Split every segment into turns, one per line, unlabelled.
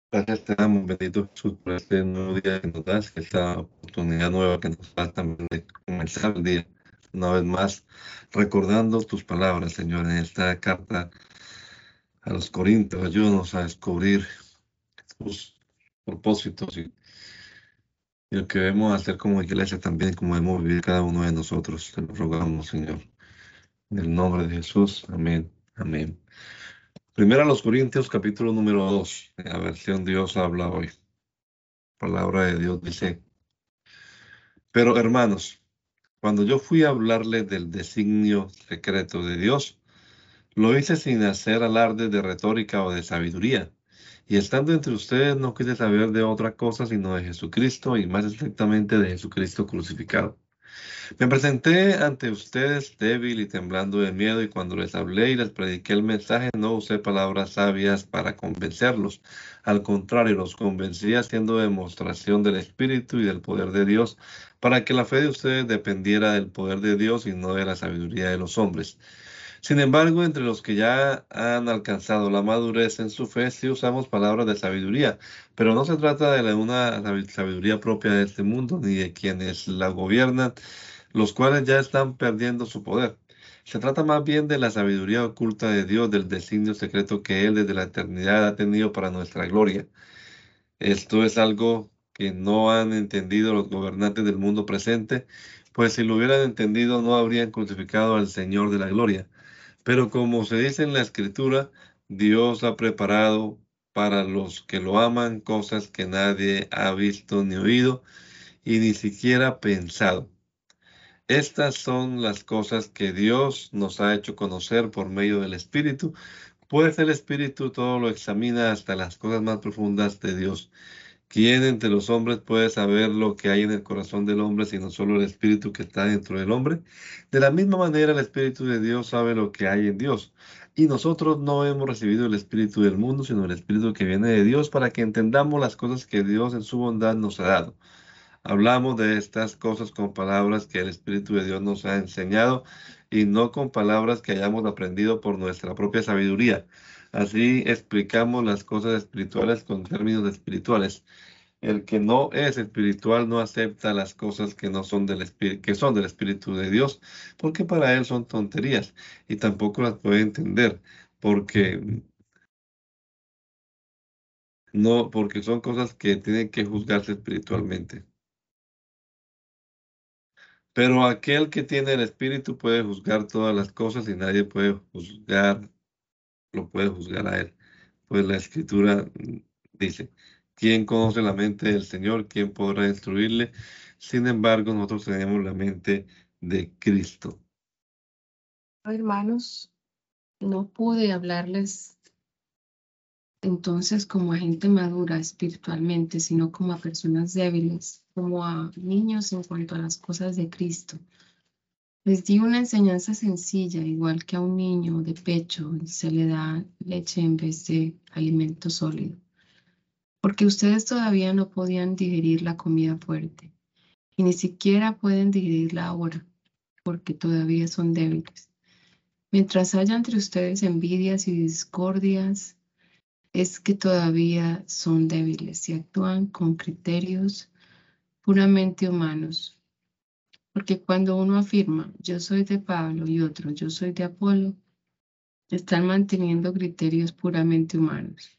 Gracias te damos, bendito Jesús, por este nuevo día que nos das, esta oportunidad nueva que nos das también de comenzar el día. Una vez más, recordando tus palabras, Señor, en esta carta a los Corintios, ayúdanos a descubrir tus propósitos y lo que debemos hacer como iglesia también, como debemos vivir cada uno de nosotros. Te lo rogamos, Señor. En el nombre de Jesús, amén, amén. Primero a los Corintios, capítulo número 2, en la versión Dios habla hoy. Palabra de Dios dice: pero hermanos, cuando yo fui a hablarles del designio secreto de Dios, lo hice sin hacer alarde de retórica o de sabiduría. Y estando entre ustedes no quise saber de otra cosa sino de Jesucristo y más estrictamente de Jesucristo crucificado. Me presenté ante ustedes débil y temblando de miedo, y cuando les hablé y les prediqué el mensaje, no usé palabras sabias para convencerlos. Al contrario, los convencí haciendo demostración del Espíritu y del poder de Dios, para que la fe de ustedes dependiera del poder de Dios y no de la sabiduría de los hombres. Sin embargo, entre los que ya han alcanzado la madurez en su fe, sí usamos palabras de sabiduría, pero no se trata de una sabiduría propia de este mundo, ni de quienes la gobiernan, los cuales ya están perdiendo su poder. Se trata más bien de la sabiduría oculta de Dios, del designio secreto que Él desde la eternidad ha tenido para nuestra gloria. Esto es algo que no han entendido los gobernantes del mundo presente, pues si lo hubieran entendido no habrían crucificado al Señor de la gloria. Pero como se dice en la Escritura, Dios ha preparado para los que lo aman cosas que nadie ha visto ni oído y ni siquiera pensado. Estas son las cosas que Dios nos ha hecho conocer por medio del Espíritu, pues el Espíritu todo lo examina hasta las cosas más profundas de Dios. ¿Quién entre los hombres puede saber lo que hay en el corazón del hombre, sino solo el Espíritu que está dentro del hombre? De la misma manera, el Espíritu de Dios sabe lo que hay en Dios. Y nosotros no hemos recibido el Espíritu del mundo, sino el Espíritu que viene de Dios, para que entendamos las cosas que Dios en su bondad nos ha dado. Hablamos de estas cosas con palabras que el Espíritu de Dios nos ha enseñado y no con palabras que hayamos aprendido por nuestra propia sabiduría. Así explicamos las cosas espirituales con términos espirituales. El que no es espiritual no acepta las cosas que no son del espíritu, que son del Espíritu de Dios, porque para él son tonterías y tampoco las puede entender, porque no, porque son cosas que tienen que juzgarse espiritualmente. Pero aquel que tiene el Espíritu puede juzgar todas las cosas y nadie lo puede juzgar a él. Pues la Escritura dice: ¿quién conoce la mente del Señor? ¿Quién podrá instruirle? Sin embargo, nosotros tenemos la mente de Cristo.
Hermanos, no pude hablarles entonces como a gente madura espiritualmente, sino como a personas débiles, como a niños en cuanto a las cosas de Cristo. Les di una enseñanza sencilla, igual que a un niño de pecho se le da leche en vez de alimento sólido, porque ustedes todavía no podían digerir la comida fuerte y ni siquiera pueden digerirla ahora, porque todavía son débiles. Mientras haya entre ustedes envidias y discordias, es que todavía son débiles y actúan con criterios puramente humanos. Porque cuando uno afirma, yo soy de Pablo, y otro, yo soy de Apolo, están manteniendo criterios puramente humanos.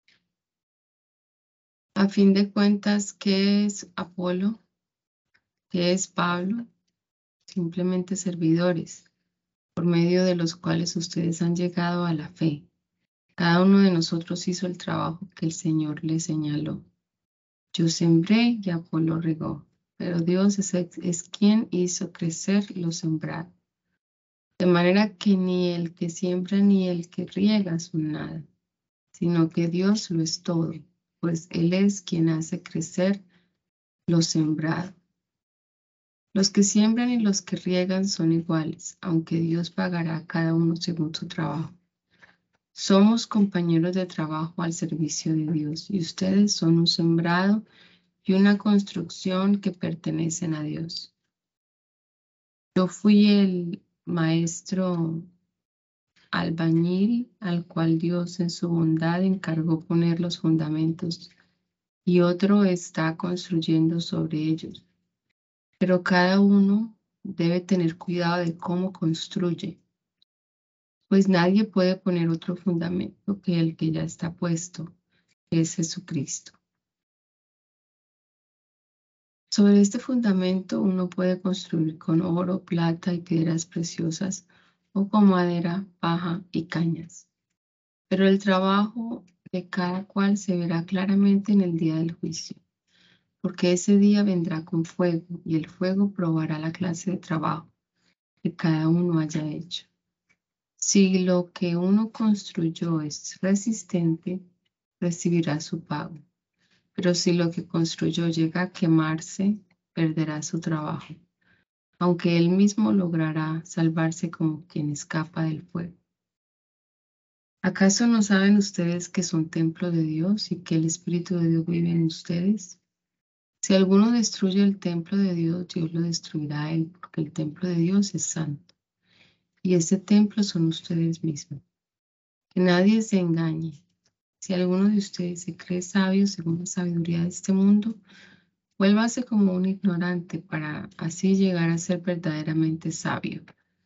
A fin de cuentas, ¿qué es Apolo? ¿Qué es Pablo? Simplemente servidores, por medio de los cuales ustedes han llegado a la fe. Cada uno de nosotros hizo el trabajo que el Señor le señaló. Yo sembré y Apolo regó, pero Dios es quien hizo crecer lo sembrado. De manera que ni el que siembra ni el que riega son nada, sino que Dios lo es todo, pues Él es quien hace crecer lo sembrado. Los que siembran y los que riegan son iguales, aunque Dios pagará a cada uno según su trabajo. Somos compañeros de trabajo al servicio de Dios, y ustedes son un sembrado y una construcción que pertenecen a Dios. Yo fui el maestro albañil al cual Dios en su bondad encargó poner los fundamentos, y otro está construyendo sobre ellos. Pero cada uno debe tener cuidado de cómo construye, pues nadie puede poner otro fundamento que el que ya está puesto, que es Jesucristo. Sobre este fundamento uno puede construir con oro, plata y piedras preciosas, o con madera, paja y cañas. Pero el trabajo de cada cual se verá claramente en el día del juicio, porque ese día vendrá con fuego, y el fuego probará la clase de trabajo que cada uno haya hecho. Si lo que uno construyó es resistente, recibirá su pago. Pero si lo que construyó llega a quemarse, perderá su trabajo, aunque él mismo logrará salvarse como quien escapa del fuego. ¿Acaso no saben ustedes que son templo de Dios y que el Espíritu de Dios vive en ustedes? Si alguno destruye el templo de Dios, Dios lo destruirá a él, porque el templo de Dios es santo, y ese templo son ustedes mismos. Que nadie se engañe. Si alguno de ustedes se cree sabio según la sabiduría de este mundo, vuélvase como un ignorante para así llegar a ser verdaderamente sabio.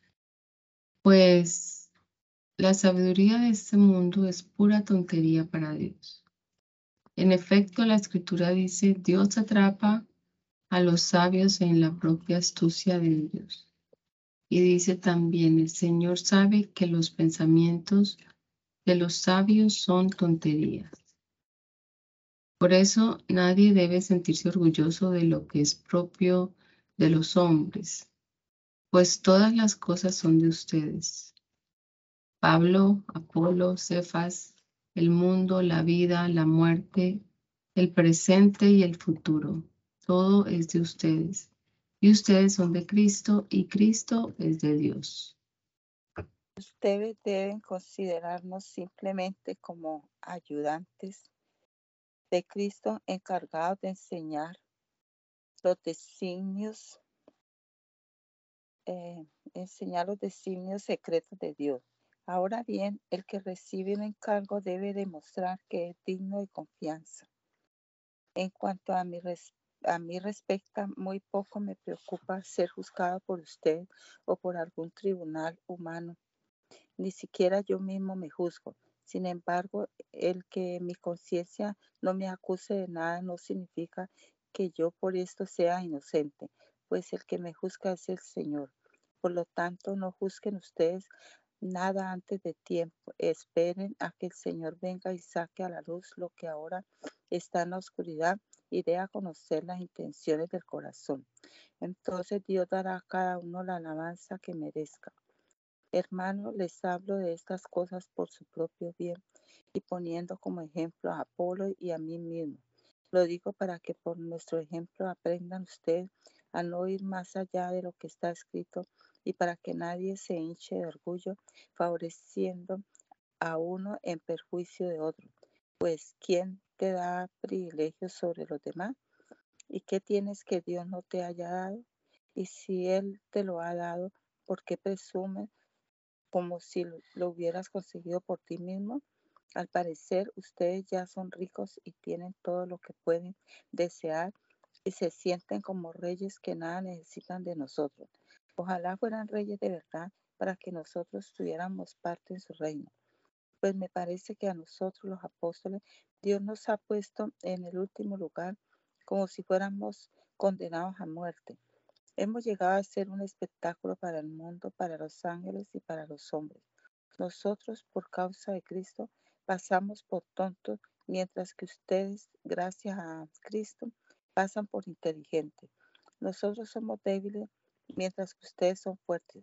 Pues la sabiduría de este mundo es pura tontería para Dios. En efecto, la Escritura dice, Dios atrapa a los sabios en la propia astucia de ellos. Y dice también, el Señor sabe que los pensamientos de los sabios son tonterías. Por eso nadie debe sentirse orgulloso de lo que es propio de los hombres, pues todas las cosas son de ustedes. Pablo, Apolo, Cefas, el mundo, la vida, la muerte, el presente y el futuro. Todo es de ustedes. Y ustedes son de Cristo y Cristo es de Dios.
Ustedes deben considerarnos simplemente como ayudantes de Cristo encargados de enseñar los designios secretos de Dios. Ahora bien, el que recibe un encargo debe demostrar que es digno de confianza. En cuanto a mí respecta, muy poco me preocupa ser juzgado por usted o por algún tribunal humano. Ni siquiera yo mismo me juzgo. Sin embargo, el que mi conciencia no me acuse de nada no significa que yo por esto sea inocente, pues el que me juzga es el Señor. Por lo tanto, no juzguen ustedes nada antes de tiempo. Esperen a que el Señor venga y saque a la luz lo que ahora está en la oscuridad y dé a conocer las intenciones del corazón. Entonces Dios dará a cada uno la alabanza que merezca. Hermanos, les hablo de estas cosas por su propio bien y poniendo como ejemplo a Apolo y a mí mismo. Lo digo para que por nuestro ejemplo aprendan ustedes a no ir más allá de lo que está escrito y para que nadie se hinche de orgullo favoreciendo a uno en perjuicio de otro. Pues, ¿quién te da privilegios sobre los demás? ¿Y qué tienes que Dios no te haya dado? Y si Él te lo ha dado, ¿por qué presumes como si lo hubieras conseguido por ti mismo? Al parecer, ustedes ya son ricos y tienen todo lo que pueden desear y se sienten como reyes que nada necesitan de nosotros. Ojalá fueran reyes de verdad para que nosotros tuviéramos parte en su reino. Pues me parece que a nosotros los apóstoles Dios nos ha puesto en el último lugar como si fuéramos condenados a muerte. Hemos llegado a ser un espectáculo para el mundo, para los ángeles y para los hombres. Nosotros, por causa de Cristo, pasamos por tontos, mientras que ustedes, gracias a Cristo, pasan por inteligentes. Nosotros somos débiles, mientras que ustedes son fuertes.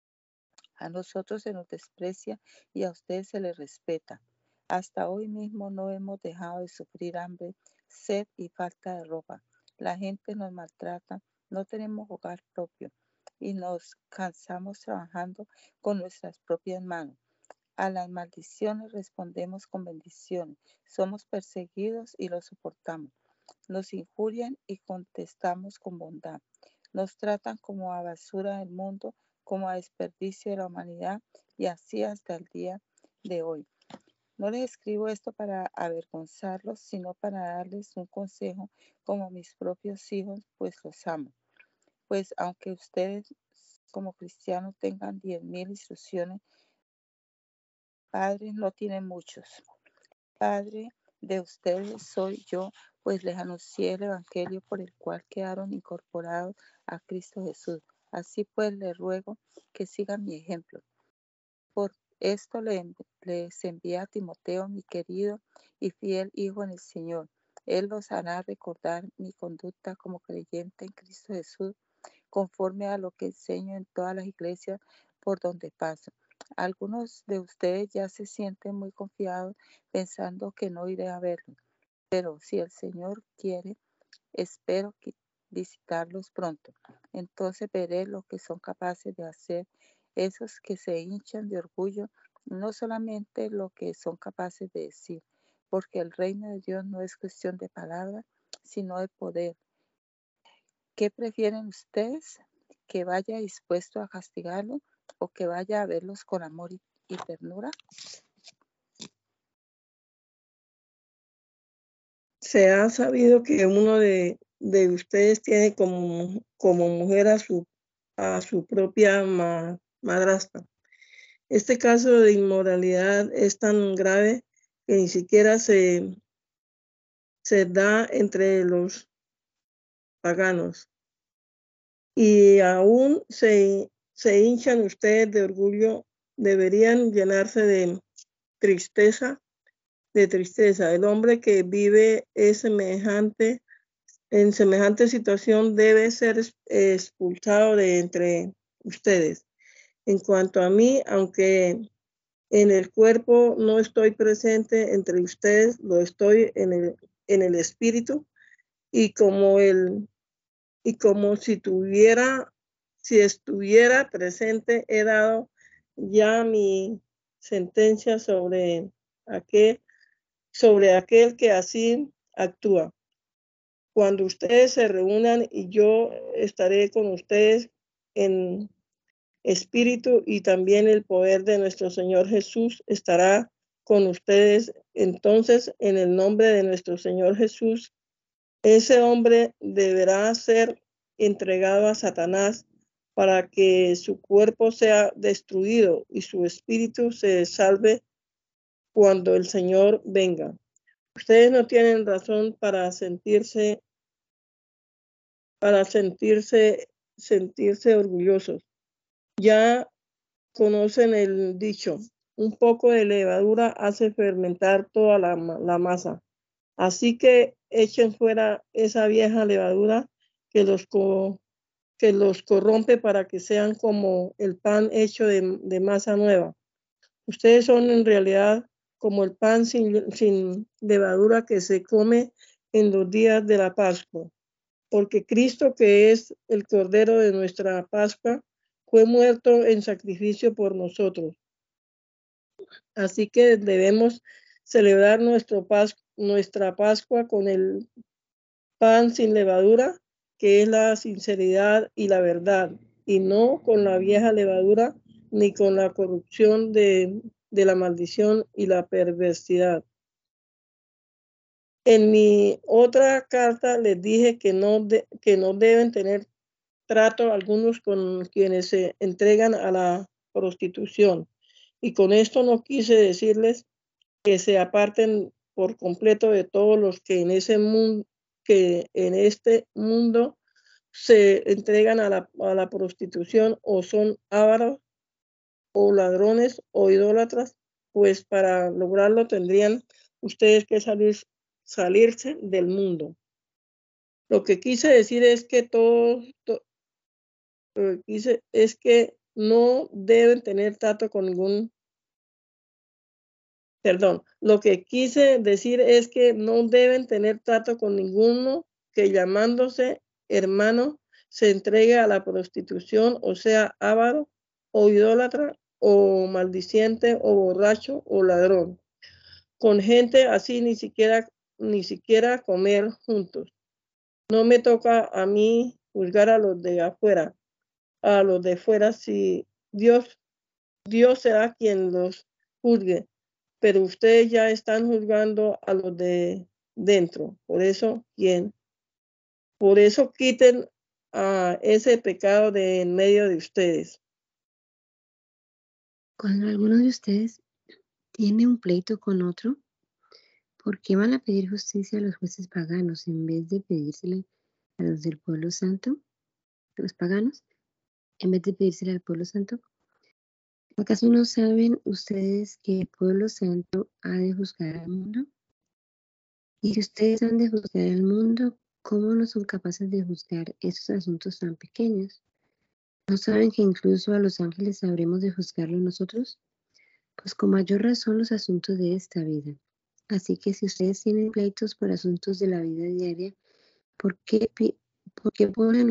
A nosotros se nos desprecia y a ustedes se les respeta. Hasta hoy mismo no hemos dejado de sufrir hambre, sed y falta de ropa. La gente nos maltrata, no tenemos hogar propio y nos cansamos trabajando con nuestras propias manos. A las maldiciones respondemos con bendiciones. Somos perseguidos y lo soportamos. Nos injurian y contestamos con bondad. Nos tratan como a basura del mundo, como a desperdicio de la humanidad, y así hasta el día de hoy. No les escribo esto para avergonzarlos, sino para darles un consejo como mis propios hijos, pues los amo. Pues aunque ustedes como cristianos tengan 10,000 instrucciones, padres no tienen muchos. Padre de ustedes soy yo, pues les anuncié el evangelio por el cual quedaron incorporados a Cristo Jesús. Así pues les ruego que sigan mi ejemplo. Por esto les envía a Timoteo, mi querido y fiel hijo en el Señor. Él los hará recordar mi conducta como creyente en Cristo Jesús, conforme a lo que enseño en todas las iglesias por donde paso. Algunos de ustedes ya se sienten muy confiados pensando que no iré a verlos, pero si el Señor quiere, espero visitarlos pronto. Entonces veré lo que son capaces de hacer esos que se hinchan de orgullo, no solamente lo que son capaces de decir, porque el reino de Dios no es cuestión de palabras, sino de poder. ¿Qué prefieren ustedes? ¿Que vaya dispuesto a castigarlos o que vaya a verlos con amor y ternura?
Se ha sabido que uno de ustedes tiene como mujer a su propia madrastra. Este caso de inmoralidad es tan grave que ni siquiera se da entre los paganos. Y aún se hinchan ustedes de orgullo, deberían llenarse de tristeza. El hombre que vive en semejante situación debe ser expulsado de entre ustedes. En cuanto a mí, aunque en el cuerpo no estoy presente entre ustedes, lo estoy en el espíritu, y como si estuviera presente, he dado ya mi sentencia sobre aquel que así actúa. Cuando ustedes se reúnan, y yo estaré con ustedes en espíritu, y también el poder de nuestro Señor Jesús estará con ustedes. Entonces, en el nombre de nuestro Señor Jesús, ese hombre deberá ser entregado a Satanás para que su cuerpo sea destruido y su espíritu se salve cuando el Señor venga. Ustedes no tienen razón para sentirse orgullosos. Ya conocen el dicho: un poco de levadura hace fermentar toda la masa. Así que echen fuera esa vieja levadura que los corrompe, para que sean como el pan hecho de masa nueva. Ustedes son en realidad como el pan sin levadura que se come en los días de la Pascua, porque Cristo, que es el Cordero de nuestra Pascua, fue muerto en sacrificio por nosotros. Así que debemos celebrar nuestra Pascua con el pan sin levadura, que es la sinceridad y la verdad, y no con la vieja levadura, ni con la corrupción de la maldición y la perversidad. En mi otra carta les dije que no deben tener trato algunos con quienes se entregan a la prostitución. Y con esto no quise decirles que se aparten por completo de todos los que en este mundo se entregan a la prostitución, o son ávaros, o ladrones, o idólatras, pues para lograrlo tendrían ustedes que salirse del mundo. Lo que quise decir es que no deben tener trato con ningún. Lo que quise decir es que no deben tener trato con ninguno que, llamándose hermano, se entregue a la prostitución, o sea, avaro, o idólatra, o maldiciente, o borracho, o ladrón. Con gente así ni siquiera comer juntos. No me toca a mí juzgar a los de afuera. a los de fuera, si Dios será quien los juzgue, pero ustedes ya están juzgando a los de dentro. Por eso quiten a ese pecado de en medio de ustedes.
Cuando alguno de ustedes tiene un pleito con otro, ¿por qué van a pedir justicia a los jueces paganos en vez de pedírsele a los del pueblo santo? Los paganos, en vez de pedírsele al pueblo santo. ¿Acaso no saben ustedes que el pueblo santo ha de juzgar al mundo? Y si ustedes han de juzgar al mundo, ¿cómo no son capaces de juzgar esos asuntos tan pequeños? ¿No saben que incluso a los ángeles habremos de juzgarlo nosotros? Pues con mayor razón los asuntos de esta vida. Así que si ustedes tienen pleitos por asuntos de la vida diaria, ¿por qué ponen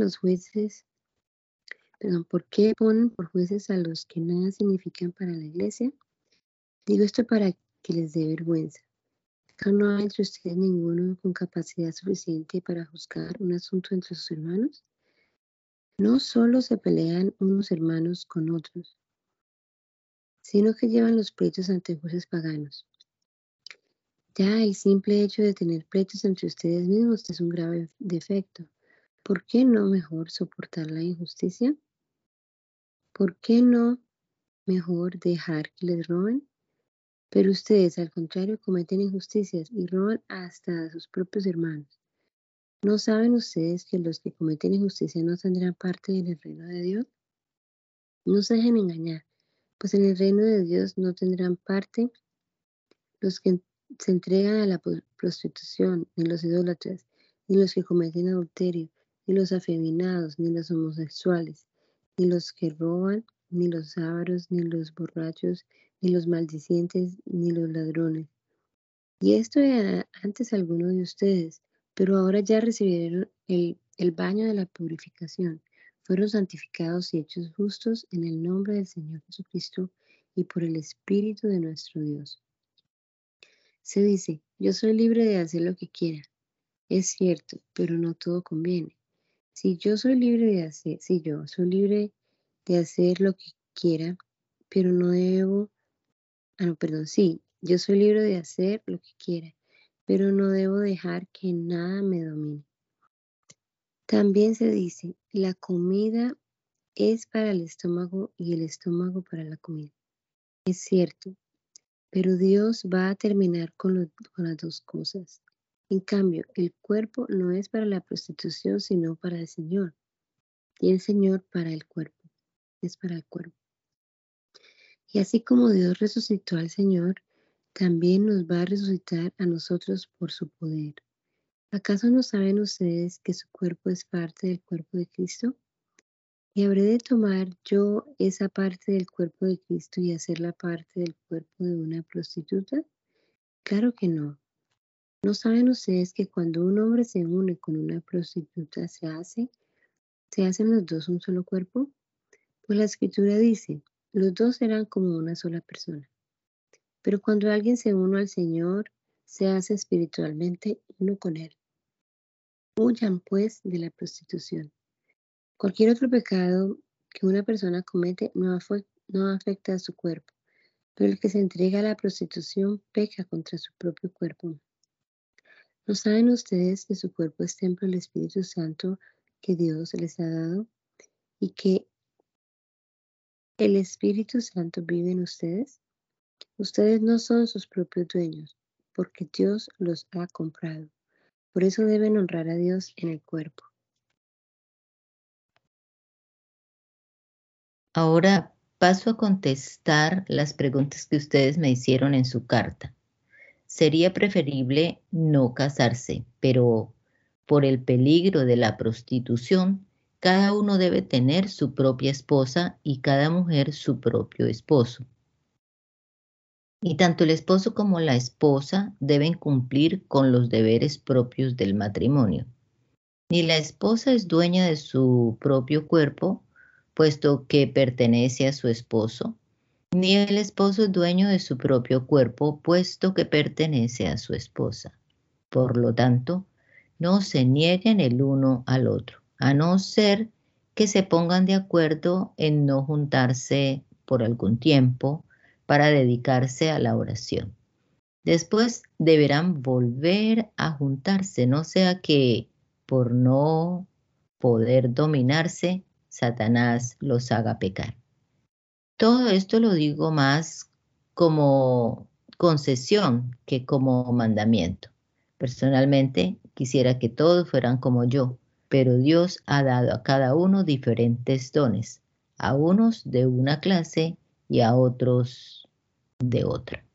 por jueces a los que nada significan para la iglesia? Digo esto para que les dé vergüenza. ¿Acaso no hay entre ustedes ninguno con capacidad suficiente para juzgar un asunto entre sus hermanos? No solo se pelean unos hermanos con otros, sino que llevan los pleitos ante jueces paganos. Ya el simple hecho de tener pleitos entre ustedes mismos es un grave defecto. ¿Por qué no mejor soportar la injusticia? ¿Por qué no mejor dejar que les roben? Pero ustedes, al contrario, cometen injusticias y roban hasta a sus propios hermanos. ¿No saben ustedes que los que cometen injusticia no tendrán parte en el reino de Dios? No se dejen engañar, pues en el reino de Dios no tendrán parte los que se entregan a la prostitución, ni los idólatras, ni los que cometen adulterio, ni los afeminados, ni los homosexuales, ni los que roban, ni los ávaros, ni los borrachos, ni los maldicientes, ni los ladrones. Y esto era antes alguno de ustedes, pero ahora ya recibieron el baño de la purificación. Fueron santificados y hechos justos en el nombre del Señor Jesucristo y por el Espíritu de nuestro Dios. Se dice, yo soy libre de hacer lo que quiera. Es cierto, pero no todo conviene. Si yo soy libre de hacer lo que quiera, pero no debo, yo soy libre de hacer lo que quiera, pero no debo dejar que nada me domine. También se dice, la comida es para el estómago y el estómago para la comida. Es cierto, pero Dios va a terminar con las dos cosas. En cambio, el cuerpo no es para la prostitución, sino para el Señor. Y el Señor para el cuerpo. Es para el cuerpo. Y así como Dios resucitó al Señor, también nos va a resucitar a nosotros por su poder. ¿Acaso no saben ustedes que su cuerpo es parte del cuerpo de Cristo? ¿Y habré de tomar yo esa parte del cuerpo de Cristo y hacerla parte del cuerpo de una prostituta? Claro que no. ¿No saben ustedes que cuando un hombre se une con una prostituta se hacen los dos un solo cuerpo? Pues la Escritura dice, los dos serán como una sola persona. Pero cuando alguien se une al Señor, se hace espiritualmente uno con Él. Huyan pues de la prostitución. Cualquier otro pecado que una persona comete no afecta a su cuerpo, pero el que se entrega a la prostitución peca contra su propio cuerpo. ¿No saben ustedes que su cuerpo es templo del Espíritu Santo que Dios les ha dado y que el Espíritu Santo vive en ustedes? Ustedes no son sus propios dueños, porque Dios los ha comprado. Por eso deben honrar a Dios en el cuerpo.
Ahora paso a contestar las preguntas que ustedes me hicieron en su carta. Sería preferible no casarse, pero por el peligro de la prostitución, cada uno debe tener su propia esposa y cada mujer su propio esposo. Y tanto el esposo como la esposa deben cumplir con los deberes propios del matrimonio. Ni la esposa es dueña de su propio cuerpo, puesto que pertenece a su esposo, ni el esposo es dueño de su propio cuerpo, puesto que pertenece a su esposa. Por lo tanto, no se nieguen el uno al otro, a no ser que se pongan de acuerdo en no juntarse por algún tiempo para dedicarse a la oración. Después deberán volver a juntarse, no sea que por no poder dominarse, Satanás los haga pecar. Todo esto lo digo más como concesión que como mandamiento. Personalmente quisiera que todos fueran como yo, pero Dios ha dado a cada uno diferentes dones, a unos de una clase y a otros de otra.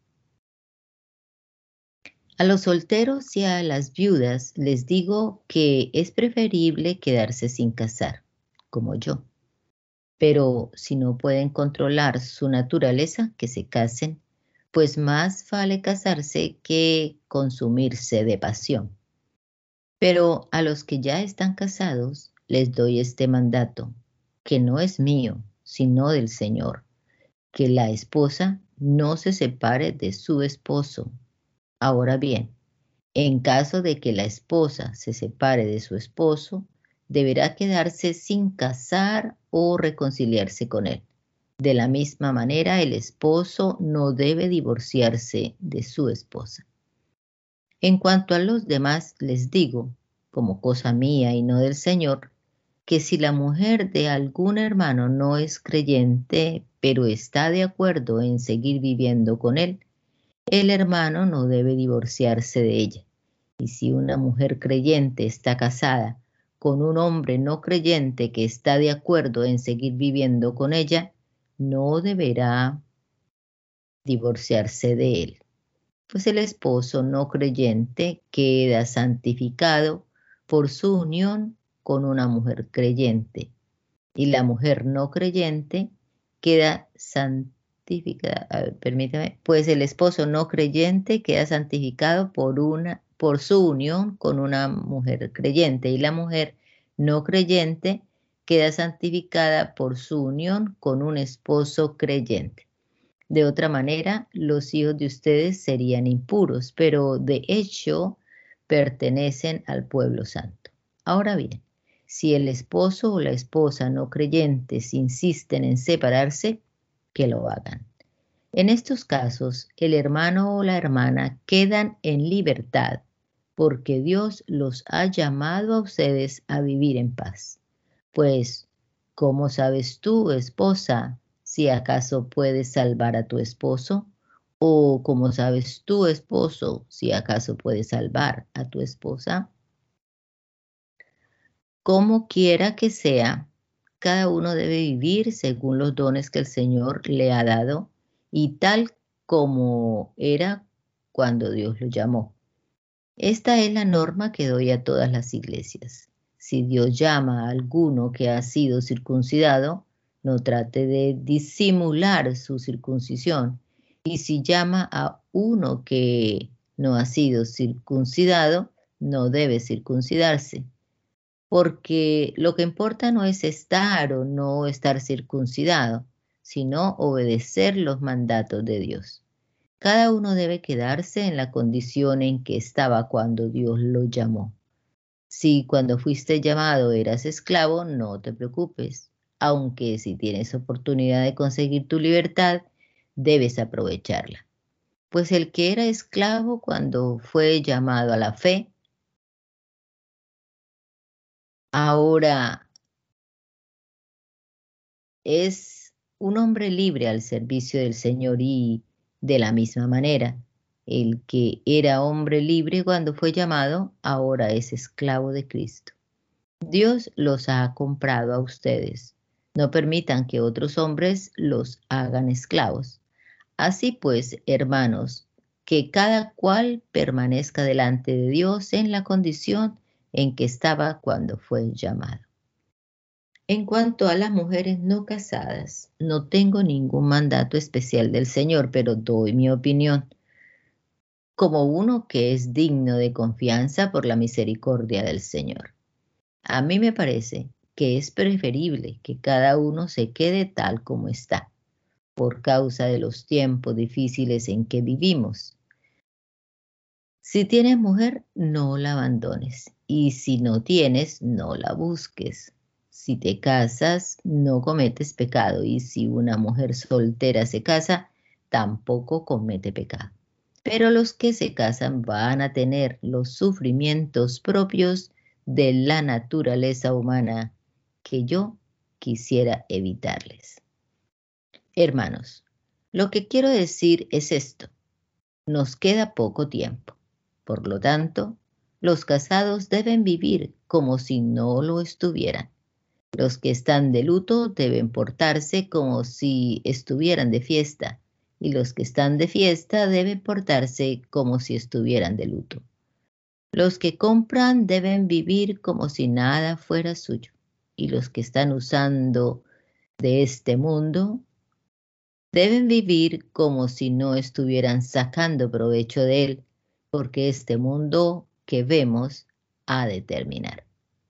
A los solteros y a las viudas les digo que es preferible quedarse sin casar, como yo. Pero si no pueden controlar su naturaleza, que se casen, pues más vale casarse que consumirse de pasión. Pero a los que ya están casados, les doy este mandato, que no es mío, sino del Señor, que la esposa no se separe de su esposo. Ahora bien, en caso de que la esposa se separe de su esposo, deberá quedarse sin casar o reconciliarse con él. De la misma manera, el esposo no debe divorciarse de su esposa. En cuanto a los demás, les digo, como cosa mía y no del Señor, que si la mujer de algún hermano no es creyente, pero está de acuerdo en seguir viviendo con él, el hermano no debe divorciarse de ella. Y si una mujer creyente está casada con un hombre no creyente que está de acuerdo en seguir viviendo con ella, no deberá divorciarse de él. Pues el esposo no creyente queda santificado por su unión con una mujer creyente. Y la mujer no creyente queda santificada. A ver, permítame. Pues el esposo no creyente queda santificado por su unión con una mujer creyente. Y la mujer no creyente queda santificada por su unión con un esposo creyente. De otra manera, los hijos de ustedes serían impuros, pero de hecho pertenecen al pueblo santo. Ahora bien, si el esposo o la esposa no creyentes insisten en separarse, que lo hagan. En estos casos, el hermano o la hermana quedan en libertad, porque Dios los ha llamado a ustedes a vivir en paz. Pues, ¿cómo sabes tú, esposa, si acaso puedes salvar a tu esposo? ¿O cómo sabes tú, esposo, si acaso puedes salvar a tu esposa? Como quiera que sea, cada uno debe vivir según los dones que el Señor le ha dado y tal como era cuando Dios lo llamó. Esta es la norma que doy a todas las iglesias. Si Dios llama a alguno que ha sido circuncidado, no trate de disimular su circuncisión. Y si llama a uno que no ha sido circuncidado, no debe circuncidarse. Porque lo que importa no es estar o no estar circuncidado, sino obedecer los mandatos de Dios. Cada uno debe quedarse en la condición en que estaba cuando Dios lo llamó. Si cuando fuiste llamado eras esclavo, no te preocupes, aunque si tienes oportunidad de conseguir tu libertad, debes aprovecharla. Pues el que era esclavo cuando fue llamado a la fe, ahora es un hombre libre al servicio del Señor y de la misma manera, el que era hombre libre cuando fue llamado, ahora es esclavo de Cristo. Dios los ha comprado a ustedes. No permitan que otros hombres los hagan esclavos. Así pues, hermanos, que cada cual permanezca delante de Dios en la condición en que estaba cuando fue llamado. En cuanto a las mujeres no casadas, no tengo ningún mandato especial del Señor, pero doy mi opinión como uno que es digno de confianza por la misericordia del Señor. A mí me parece que es preferible que cada uno se quede tal como está, por causa de los tiempos difíciles en que vivimos. Si tienes mujer, no la abandones, y si no tienes, no la busques. si te casas, no cometes pecado, y si una mujer soltera se casa, tampoco comete pecado. Pero los que se casan van a tener los sufrimientos propios de la naturaleza humana que yo quisiera evitarles. Hermanos, lo que quiero decir es esto. Nos queda poco tiempo. Por lo tanto, los casados deben vivir como si no lo estuvieran. Los que están de luto deben portarse como si estuvieran de fiesta, y los que están de fiesta deben portarse como si estuvieran de luto. Los que compran deben vivir como si nada fuera suyo, y los que están usando de este mundo deben vivir como si no estuvieran sacando provecho de él, porque este mundo que vemos ha de terminar.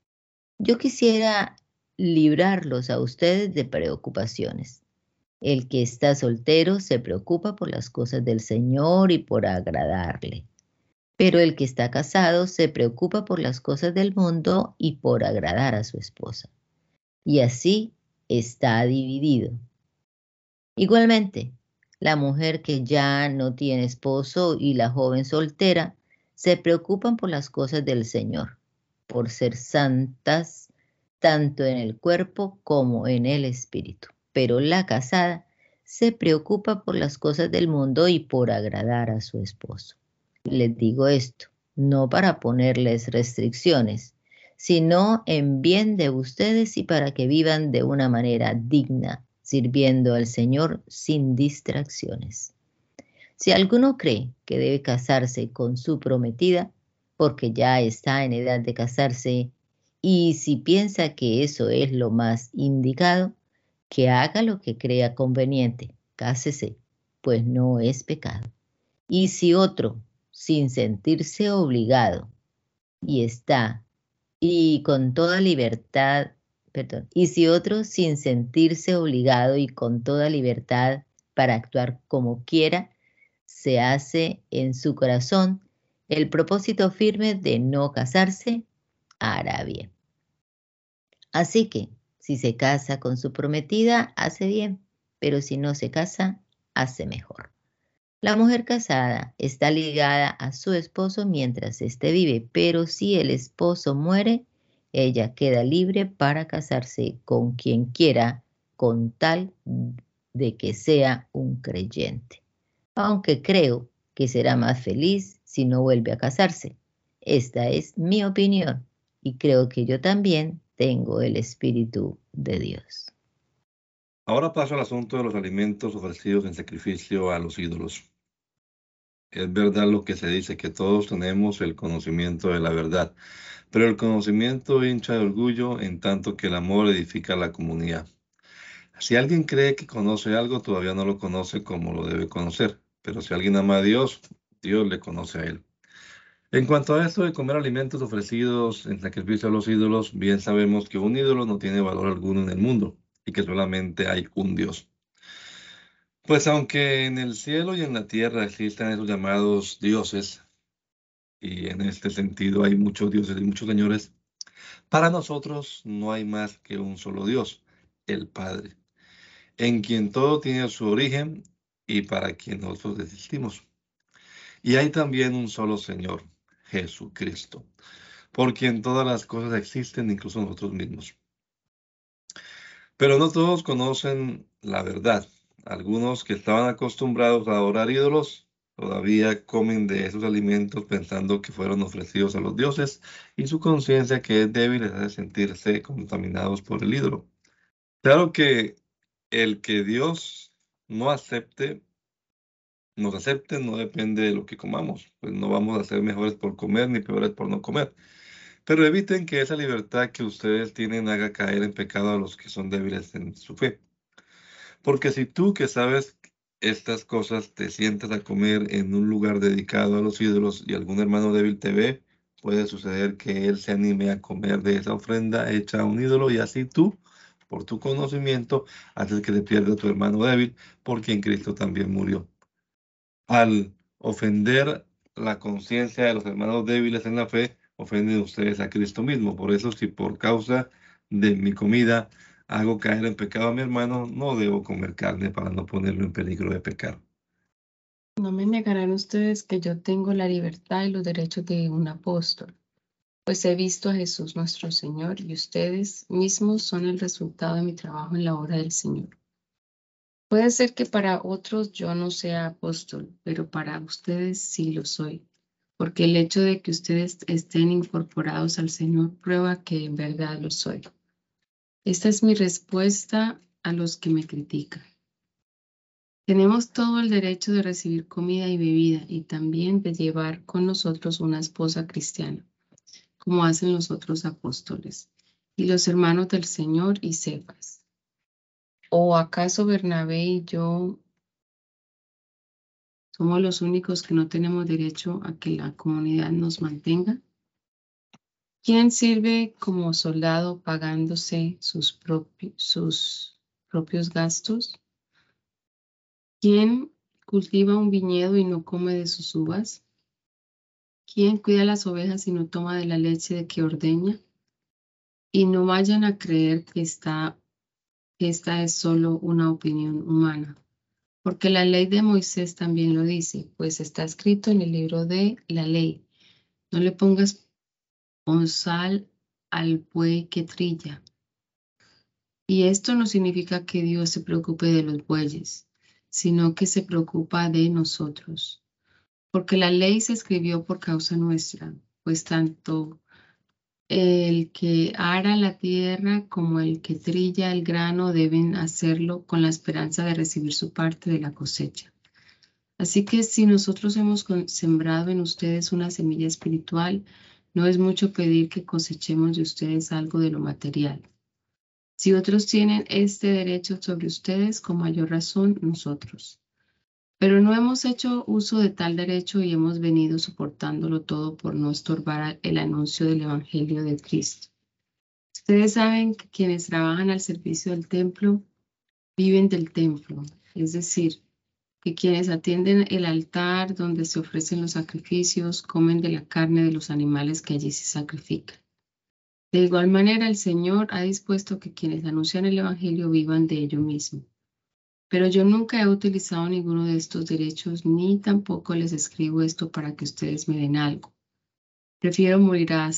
Yo quisiera librarlos a ustedes de preocupaciones. El que está soltero se preocupa por las cosas del Señor y por agradarle. Pero el que está casado se preocupa por las cosas del mundo y por agradar a su esposa. Y así está dividido. Igualmente, la mujer que ya no tiene esposo y la joven soltera se preocupan por las cosas del Señor, por ser santas tanto en el cuerpo como en el espíritu. Pero la casada se preocupa por las cosas del mundo y por agradar a su esposo. Les digo esto, no para ponerles restricciones, sino en bien de ustedes y para que vivan de una manera digna, sirviendo al Señor sin distracciones. Si alguno cree que debe casarse con su prometida, porque ya está en edad de casarse, y si piensa que eso es lo más indicado, que haga lo que crea conveniente, cásese, pues no es pecado. Y si otro, sin sentirse obligado, y con toda libertad, y si otro sin sentirse obligado y con toda libertad para actuar como quiera, se hace en su corazón el propósito firme de no casarse, hará bien. Así que, si se casa con su prometida, hace bien, pero si no se casa, hace mejor. La mujer casada está ligada a su esposo mientras éste vive, pero si el esposo muere, ella queda libre para casarse con quien quiera, con tal de que sea un creyente. Aunque creo que será más feliz si no vuelve a casarse. Esta es mi opinión y creo que yo también tengo el Espíritu de Dios.
Ahora paso al asunto de los alimentos ofrecidos en sacrificio a los ídolos. Es verdad lo que se dice, que todos tenemos el conocimiento de la verdad, pero el conocimiento hincha de orgullo en tanto que el amor edifica la comunidad. Si alguien cree que conoce algo, todavía no lo conoce como lo debe conocer, pero si alguien ama a Dios, Dios le conoce a él. En cuanto a esto de comer alimentos ofrecidos en sacrificio a los ídolos, bien sabemos que un ídolo no tiene valor alguno en el mundo y que solamente hay un Dios. Pues aunque en el cielo y en la tierra existan esos llamados dioses, y en este sentido hay muchos dioses y muchos señores, para nosotros no hay más que un solo Dios, el Padre, en quien todo tiene su origen y para quien nosotros existimos. Y hay también un solo Señor, Jesucristo, por quien todas las cosas existen, incluso nosotros mismos. Pero no todos conocen la verdad. Algunos que estaban acostumbrados a adorar ídolos todavía comen de esos alimentos pensando que fueron ofrecidos a los dioses y su conciencia, que es débil, les hace sentirse contaminados por el ídolo. Claro que el que Dios no acepte, nos acepte no depende de lo que comamos, pues no vamos a ser mejores por comer ni peores por no comer. Pero eviten que esa libertad que ustedes tienen haga caer en pecado a los que son débiles en su fe. Porque si tú que sabes estas cosas te sientas a comer en un lugar dedicado a los ídolos y algún hermano débil te ve, puede suceder que él se anime a comer de esa ofrenda hecha a un ídolo y así tú, por tu conocimiento, haces que te pierda tu hermano débil, por quien Cristo también murió. Al ofender la conciencia de los hermanos débiles en la fe, ofenden ustedes a Cristo mismo. Por eso, si por causa de mi comida hago caer en pecado a mi hermano, no debo comer carne para no ponerlo en peligro de pecar.
No me negarán ustedes que yo tengo la libertad y los derechos de un apóstol, pues he visto a Jesús nuestro Señor y ustedes mismos son el resultado de mi trabajo en la obra del Señor. Puede ser que para otros yo no sea apóstol, pero para ustedes sí lo soy, porque el hecho de que ustedes estén incorporados al Señor prueba que en verdad lo soy. Esta es mi respuesta a los que me critican. Tenemos todo el derecho de recibir comida y bebida y también de llevar con nosotros una esposa cristiana, como hacen los otros apóstoles y los hermanos del Señor y Cefas. ¿O acaso Bernabé y yo somos los únicos que no tenemos derecho a que la comunidad nos mantenga? ¿Quién sirve como soldado pagándose sus propios gastos? ¿Quién cultiva un viñedo y no come de sus uvas? ¿Quién cuida las ovejas y no toma de la leche que ordeña? Y no vayan a creer que esta es solo una opinión humana, porque la ley de Moisés también lo dice, pues está escrito en el libro de la ley. No le pongas sal al buey que trilla. Y esto no significa que Dios se preocupe de los bueyes, sino que se preocupa de nosotros. Porque la ley se escribió por causa nuestra, pues tanto el que ara la tierra como el que trilla el grano deben hacerlo con la esperanza de recibir su parte de la cosecha. Así que si nosotros hemos sembrado en ustedes una semilla espiritual, no es mucho pedir que cosechemos de ustedes algo de lo material. Si otros tienen este derecho sobre ustedes, con mayor razón nosotros. Pero no hemos hecho uso de tal derecho y hemos venido soportándolo todo por no estorbar el anuncio del Evangelio de Cristo. Ustedes saben que quienes trabajan al servicio del templo viven del templo, es decir, que quienes atienden el altar donde se ofrecen los sacrificios comen de la carne de los animales que allí se sacrifican. De igual manera, el Señor ha dispuesto que quienes anuncian el Evangelio vivan de ello mismo. Pero yo nunca he utilizado ninguno de estos derechos, ni tampoco les escribo esto para que ustedes me den algo. Prefiero morir a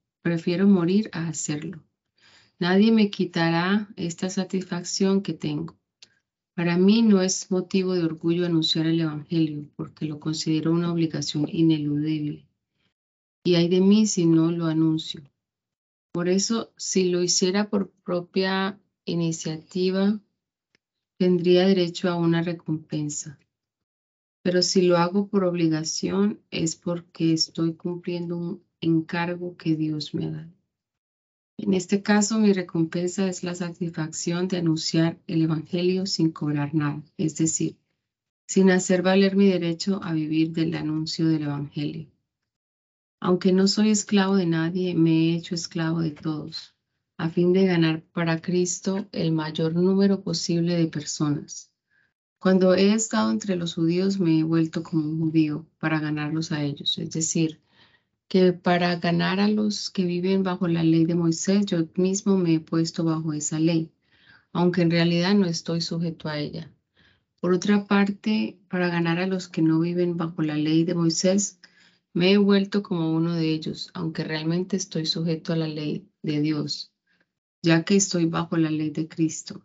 hacerlo. Nadie me quitará esta satisfacción que tengo. Para mí no es motivo de orgullo anunciar el Evangelio, porque lo considero una obligación ineludible. Y ay de mí si no lo anuncio. Por eso, si lo hiciera por propia iniciativa, tendría derecho a una recompensa. Pero si lo hago por obligación, es porque estoy cumpliendo un encargo que Dios me ha dado. En este caso, mi recompensa es la satisfacción de anunciar el Evangelio sin cobrar nada, es decir, sin hacer valer mi derecho a vivir del anuncio del Evangelio. Aunque no soy esclavo de nadie, me he hecho esclavo de todos, a fin de ganar para Cristo el mayor número posible de personas. Cuando he estado entre los judíos, me he vuelto como un judío para ganarlos a ellos, es decir, que para ganar a los que viven bajo la ley de Moisés, yo mismo me he puesto bajo esa ley, aunque en realidad no estoy sujeto a ella. Por otra parte, para ganar a los que no viven bajo la ley de Moisés, me he vuelto como uno de ellos, aunque realmente estoy sujeto a la ley de Dios, ya que estoy bajo la ley de Cristo.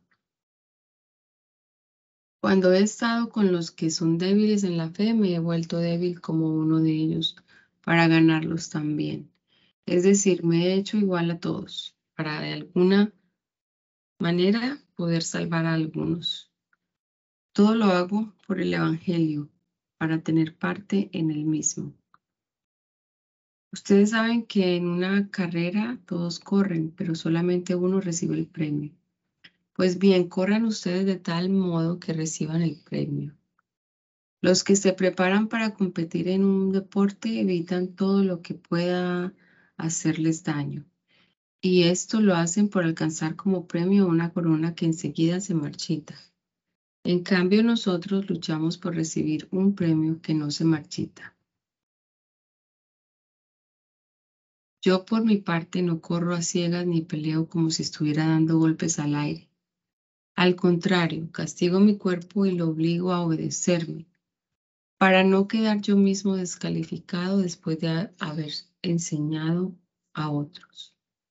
Cuando he estado con los que son débiles en la fe, me he vuelto débil como uno de ellos, para ganarlos también. Es decir, me he hecho igual a todos, para de alguna manera poder salvar a algunos. Todo lo hago por el Evangelio, para tener parte en el mismo. Ustedes saben que en una carrera todos corren, pero solamente uno recibe el premio. Pues bien, corran ustedes de tal modo que reciban el premio. Los que se preparan para competir en un deporte evitan todo lo que pueda hacerles daño. Y esto lo hacen por alcanzar como premio una corona que enseguida se marchita. En cambio, nosotros luchamos por recibir un premio que no se marchita. Yo por mi parte no corro a ciegas ni peleo como si estuviera dando golpes al aire. Al contrario, castigo mi cuerpo y lo obligo a obedecerme, para no quedar yo mismo descalificado después de haber enseñado a otros.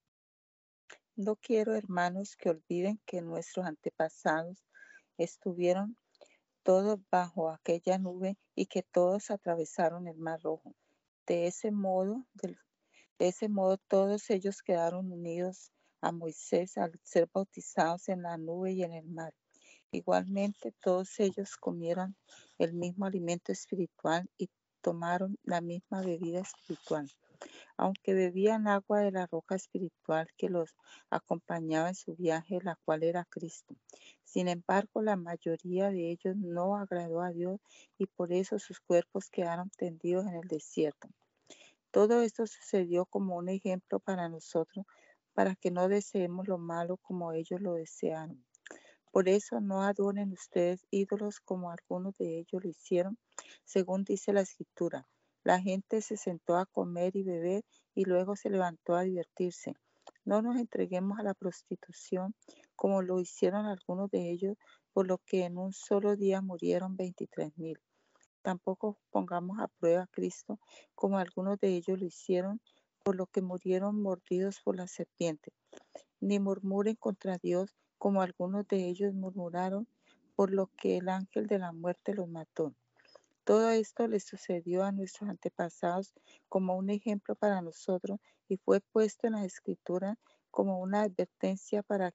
No quiero, hermanos, que olviden que nuestros antepasados estuvieron todos bajo aquella nube y que todos atravesaron el Mar Rojo. De ese modo todos ellos quedaron unidos a Moisés al ser bautizados en la nube y en el mar. Igualmente todos ellos comieron el mismo alimento espiritual y tomaron la misma bebida espiritual, aunque bebían agua de la roca espiritual que los acompañaba en su viaje, la cual era Cristo. Sin embargo, la mayoría de ellos no agradó a Dios y por eso sus cuerpos quedaron tendidos en el desierto. Todo esto sucedió como un ejemplo para nosotros, para que no deseemos lo malo como ellos lo desearon. Por eso no adoren ustedes ídolos como algunos de ellos lo hicieron, según dice la Escritura. La gente se sentó a comer y beber y luego se levantó a divertirse. No nos entreguemos a la prostitución como lo hicieron algunos de ellos, por lo que en un solo día murieron 23,000. Tampoco pongamos a prueba a Cristo como algunos de ellos lo hicieron, por lo que murieron mordidos por la serpiente. Ni murmuren contra Dios como algunos de ellos murmuraron, por lo que el ángel de la muerte los mató. Todo esto les sucedió a nuestros antepasados como un ejemplo para nosotros y fue puesto en las Escrituras como una advertencia para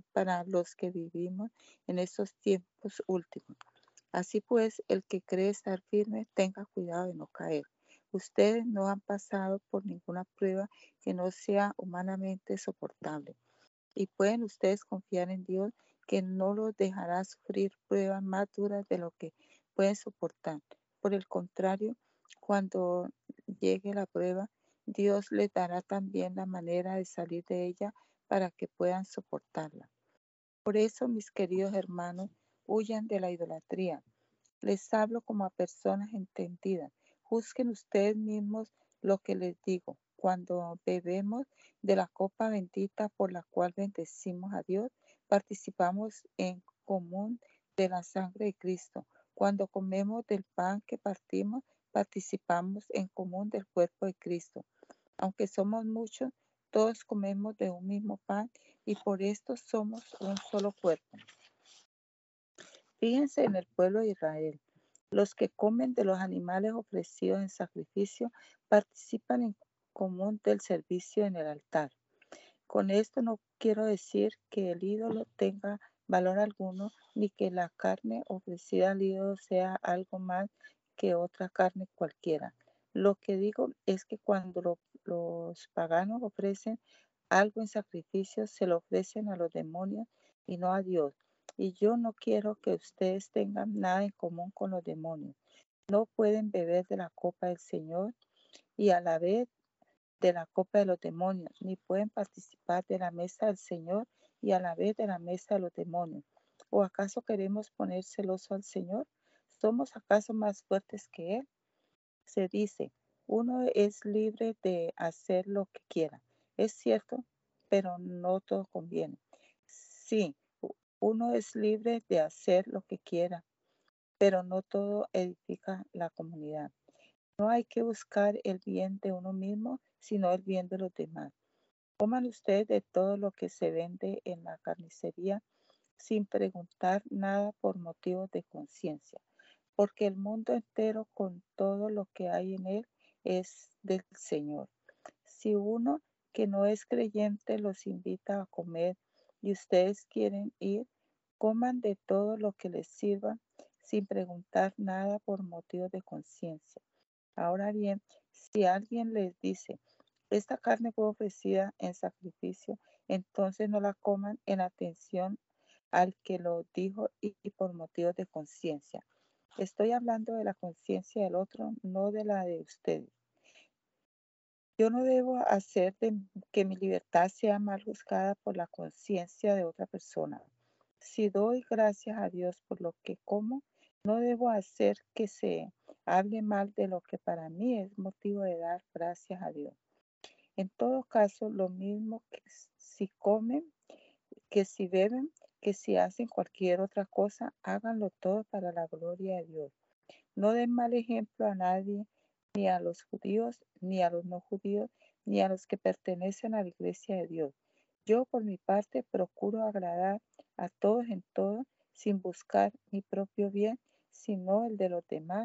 los que vivimos en estos tiempos últimos. Así pues, el que cree estar firme, tenga cuidado de no caer. Ustedes no han pasado por ninguna prueba que no sea humanamente soportable. Y pueden ustedes confiar en Dios, que no los dejará sufrir pruebas más duras de lo que pueden soportar. Por el contrario, cuando llegue la prueba, Dios les dará también la manera de salir de ella para que puedan soportarla. Por eso, mis queridos hermanos, huyan de la idolatría. Les hablo como a personas entendidas. Juzguen ustedes mismos lo que les digo. Cuando bebemos de la copa bendita por la cual bendecimos a Dios, participamos en común de la sangre de Cristo. Cuando comemos del pan que partimos, participamos en común del cuerpo de Cristo. Aunque somos muchos, todos comemos de un mismo pan y por esto somos un solo cuerpo. Fíjense en el pueblo de Israel. Los que comen de los animales ofrecidos en sacrificio participan en común del servicio en el altar. Con esto no quiero decir que el ídolo tenga valor alguno, ni que la carne ofrecida al ídolo sea algo más que otra carne cualquiera. Lo que digo es que cuando los paganos ofrecen algo en sacrificio, se lo ofrecen a los demonios y no a Dios. Y yo no quiero que ustedes tengan nada en común con los demonios. No pueden beber de la copa del Señor y a la vez de la copa de los demonios, ni pueden participar de la mesa del Señor y a la vez de la mesa de los demonios. ¿O acaso queremos poner celoso al Señor? ¿Somos acaso más fuertes que Él? Se dice, uno es libre de hacer lo que quiera. Es cierto, pero no todo conviene. Sí, uno es libre de hacer lo que quiera, pero no todo edifica la comunidad. No hay que buscar el bien de uno mismo, sino el bien de los demás. Coman ustedes de todo lo que se vende en la carnicería sin preguntar nada por motivos de conciencia, porque el mundo entero con todo lo que hay en él es del Señor. Si uno que no es creyente los invita a comer y ustedes quieren ir, coman de todo lo que les sirva sin preguntar nada por motivos de conciencia. Ahora bien, si alguien les dice, esta carne fue ofrecida en sacrificio, entonces no la coman en atención al que lo dijo y por motivos de conciencia. Estoy hablando de la conciencia del otro, no de la de ustedes. Yo no debo hacer que mi libertad sea mal juzgada por la conciencia de otra persona. Si doy gracias a Dios por lo que como, no debo hacer que se hable mal de lo que para mí es motivo de dar gracias a Dios. En todo caso, lo mismo que si comen, que si beben, que si hacen cualquier otra cosa, háganlo todo para la gloria de Dios. No den mal ejemplo a nadie, ni a los judíos, ni a los no judíos, ni a los que pertenecen a la iglesia de Dios. Yo, por mi parte, procuro agradar a todos en todo, sin buscar mi propio bien, sino el de los demás,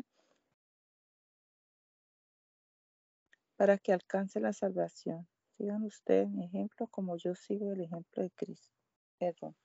para que alcance la salvación. Sigan ustedes mi ejemplo como yo sigo el ejemplo de Cristo. Perdón.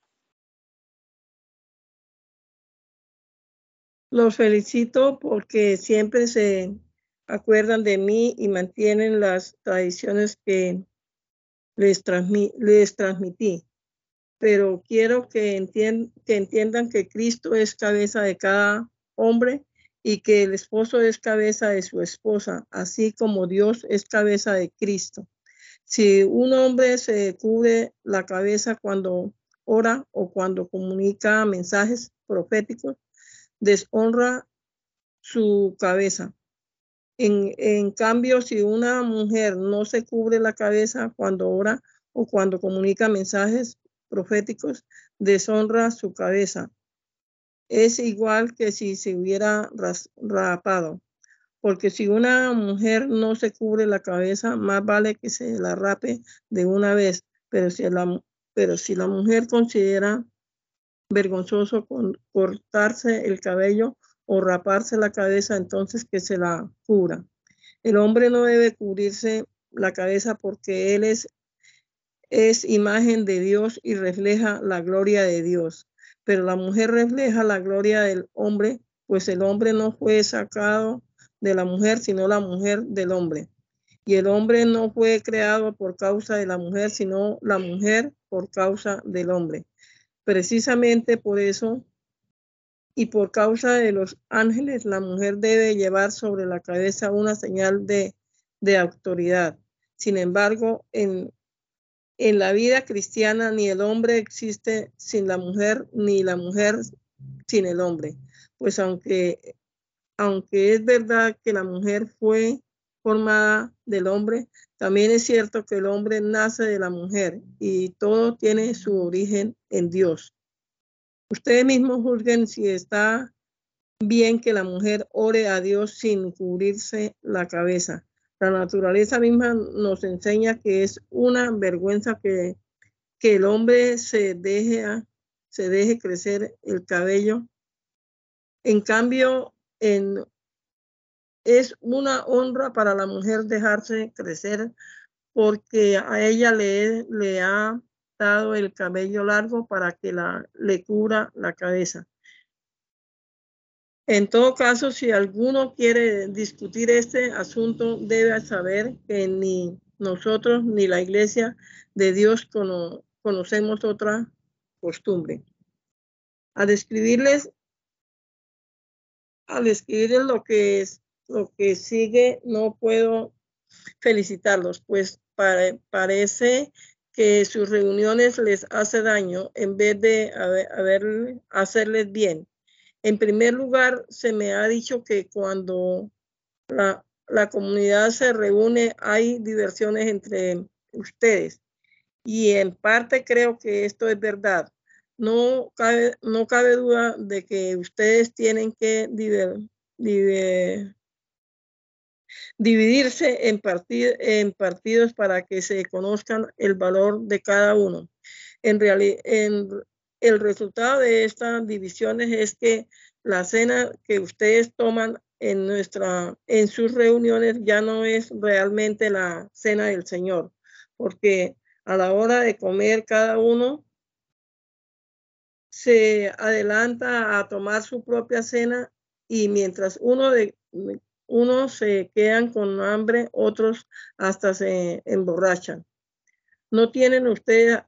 Los felicito porque siempre se acuerdan de mí y mantienen las tradiciones que les transmití. Pero quiero que entiendan que Cristo es cabeza de cada hombre y que el esposo es cabeza de su esposa, así como Dios es cabeza de Cristo. Si un hombre se cubre la cabeza cuando ora o cuando comunica mensajes proféticos, deshonra su cabeza. En cambio, si una mujer no se cubre la cabeza cuando ora o cuando comunica mensajes proféticos, deshonra su cabeza. Es igual que si se hubiera rapado, porque si una mujer no se cubre la cabeza, más vale que se la rape de una vez. Pero si la mujer considera vergonzoso cortarse el cabello o raparse la cabeza, entonces que se la cubra. El hombre no debe cubrirse la cabeza porque él es imagen de Dios y refleja la gloria de Dios. Pero la mujer refleja la gloria del hombre, pues el hombre no fue sacado de la mujer, sino la mujer del hombre. Y el hombre no fue creado por causa de la mujer, sino la mujer por causa del hombre. Precisamente por eso y por causa de los ángeles, la mujer debe llevar sobre la cabeza una señal de autoridad. Sin embargo, en la vida cristiana ni el hombre existe sin la mujer, ni la mujer sin el hombre. Pues aunque es verdad que la mujer fue formada del hombre, también es cierto que el hombre nace de la mujer y todo tiene su origen en Dios. Ustedes mismos juzguen si está bien que la mujer ore a Dios sin cubrirse la cabeza. La naturaleza misma nos enseña que es una vergüenza que el hombre se deje crecer el cabello. En cambio, es una honra para la mujer dejarse crecer porque a ella le ha dado el cabello largo para que le cubra la cabeza. En todo caso, si alguno quiere discutir este asunto, debe saber que ni nosotros ni la Iglesia de Dios conocemos otra costumbre. Al describirles lo que sigue, no puedo felicitarlos, pues parece que sus reuniones les hace daño en vez de hacerles bien. En primer lugar, se me ha dicho que cuando la comunidad se reúne hay diversiones entre ustedes. Y en parte creo que esto es verdad. No cabe duda de que ustedes tienen que dividirse en partidos para que se conozcan el valor de cada uno. El resultado de estas divisiones es que la cena que ustedes toman en sus reuniones ya no es realmente la cena del Señor, porque a la hora de comer cada uno se adelanta a tomar su propia cena y mientras unos se quedan con hambre, otros hasta se emborrachan. ¿No tienen ustedes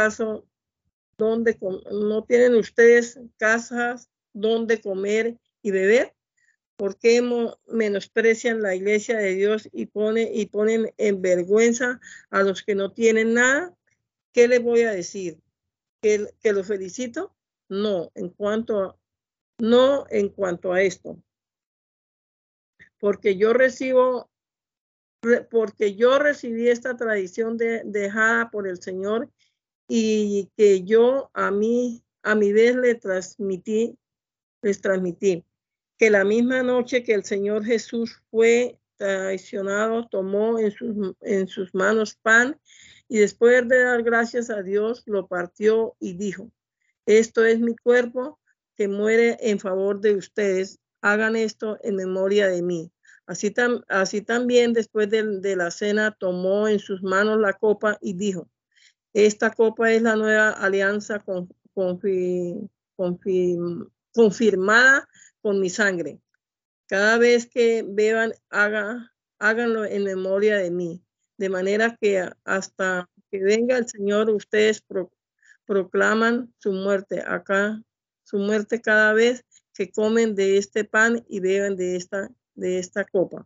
casas donde comer y beber? ¿Por qué menosprecian la iglesia de Dios y ponen en vergüenza a los que no tienen nada? ¿Qué les voy a decir? ¿Que los felicito? No, en cuanto a esto. Porque yo recibo porque yo recibí esta tradición dejada por el Señor y que yo a mi vez les transmití, que la misma noche que el Señor Jesús fue traicionado, tomó en sus manos pan y después de dar gracias a Dios, lo partió y dijo, esto es mi cuerpo que muere en favor de ustedes. Hagan esto en memoria de mí. Así también después de la cena tomó en sus manos la copa y dijo, esta copa es la nueva alianza confirmada con mi sangre. Cada vez que beban, háganlo en memoria de mí. De manera que hasta que venga el Señor, ustedes proclaman su muerte cada vez que comen de este pan y beben de esta copa.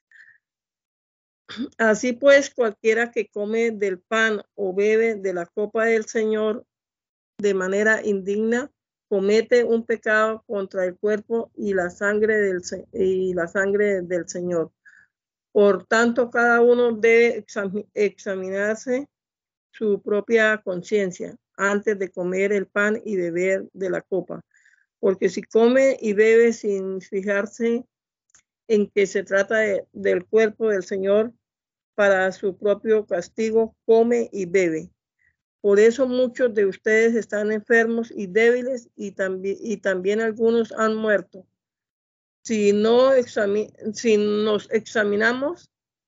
Así pues, cualquiera que come del pan o bebe de la copa del Señor de manera indigna, comete un pecado contra el cuerpo y la sangre del Señor. Por tanto, cada uno debe examinarse su propia conciencia antes de comer el pan y beber de la copa. Porque si come y bebe sin fijarse en que se trata del cuerpo del Señor, para su propio castigo, come y bebe. Por eso muchos de ustedes están enfermos y débiles y también algunos han muerto. Si nos examináramos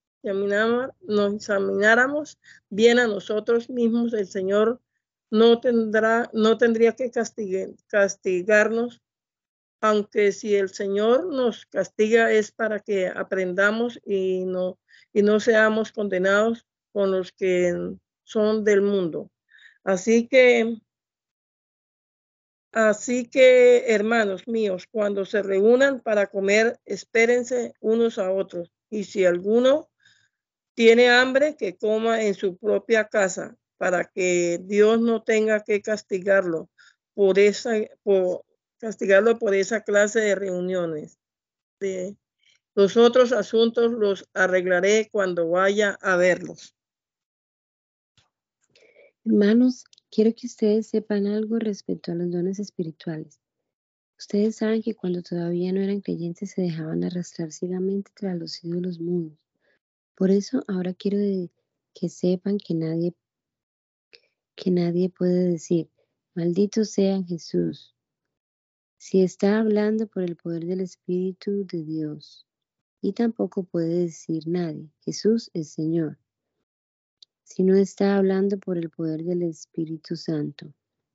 bien a nosotros mismos, el Señor no tendría que castigarnos, aunque si el Señor nos castiga es para que aprendamos y no seamos condenados con los que son del mundo. Así que, hermanos míos, cuando se reúnan para comer, espérense unos a otros. Y si alguno tiene hambre, que coma en su propia casa, para que Dios no tenga que castigarlo por esa clase de reuniones. Los otros asuntos los arreglaré cuando vaya a verlos.
Hermanos, quiero que ustedes sepan algo respecto a los dones espirituales. Ustedes saben que cuando todavía no eran creyentes se dejaban arrastrar ciegamente tras los ídolos mudos. Por eso ahora quiero que sepan que nadie puede decir, maldito sea Jesús, si está hablando por el poder del Espíritu de Dios. Y tampoco puede decir nadie, Jesús es Señor, si no está hablando por el poder del Espíritu Santo.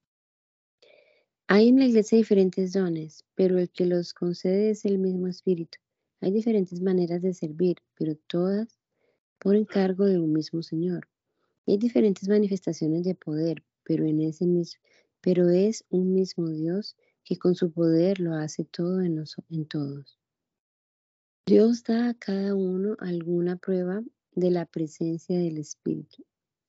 Hay en la iglesia diferentes dones, pero el que los concede es el mismo Espíritu. Hay diferentes maneras de servir, pero todas por encargo de un mismo Señor. Y hay diferentes manifestaciones de poder, pero es un mismo Dios que con su poder lo hace todo en todos. Dios da a cada uno alguna prueba de la presencia del Espíritu.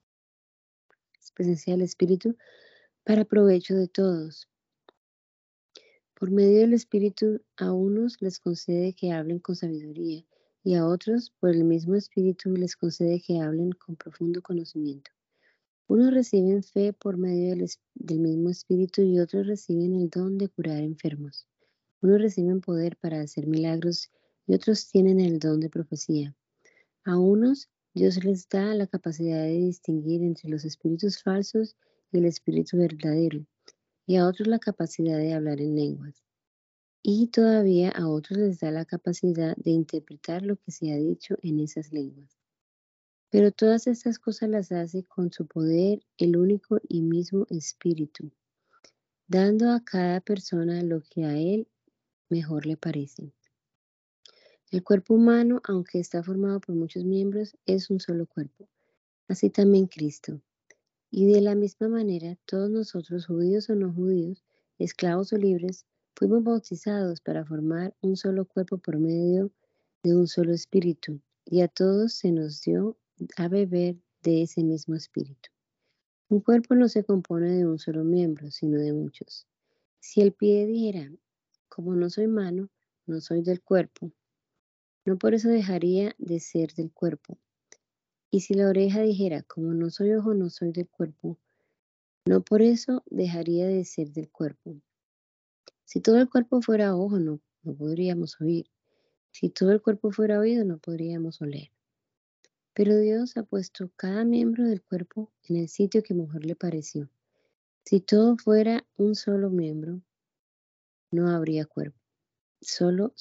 Para provecho de todos. Por medio del Espíritu, a unos les concede que hablen con sabiduría y a otros, por el mismo Espíritu, les concede que hablen con profundo conocimiento. Unos reciben fe por medio del mismo Espíritu y otros reciben el don de curar enfermos. Unos reciben poder para hacer milagros y otros tienen el don de profecía. A unos Dios les da la capacidad de distinguir entre los espíritus falsos y el espíritu verdadero, y a otros la capacidad de hablar en lenguas. Y todavía a otros les da la capacidad de interpretar lo que se ha dicho en esas lenguas. Pero todas estas cosas las hace con su poder el único y mismo Espíritu, dando a cada persona lo que a él mejor le parece. El cuerpo humano, aunque está formado por muchos miembros, es un solo cuerpo. Así también Cristo. Y de la misma manera, todos nosotros, judíos o no judíos, esclavos o libres, fuimos bautizados para formar un solo cuerpo por medio de un solo espíritu, y a todos se nos dio a beber de ese mismo espíritu. Un cuerpo no se compone de un solo miembro, sino de muchos. Si el pie dijera, como no soy mano, no soy del cuerpo, No por eso dejaría de ser del cuerpo. Y si la oreja dijera, como no soy ojo, no soy del cuerpo, no por eso dejaría de ser del cuerpo. Si todo el cuerpo fuera ojo, no podríamos oír. Si todo el cuerpo fuera oído, no podríamos oler. Pero Dios ha puesto cada miembro del cuerpo en el sitio que mejor le pareció. Si todo fuera un solo miembro, no habría cuerpo. Lo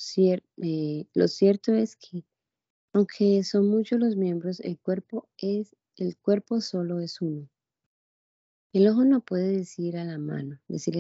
cierto es que, aunque son muchos los miembros, el cuerpo solo es uno. El ojo no puede decirle a la mano,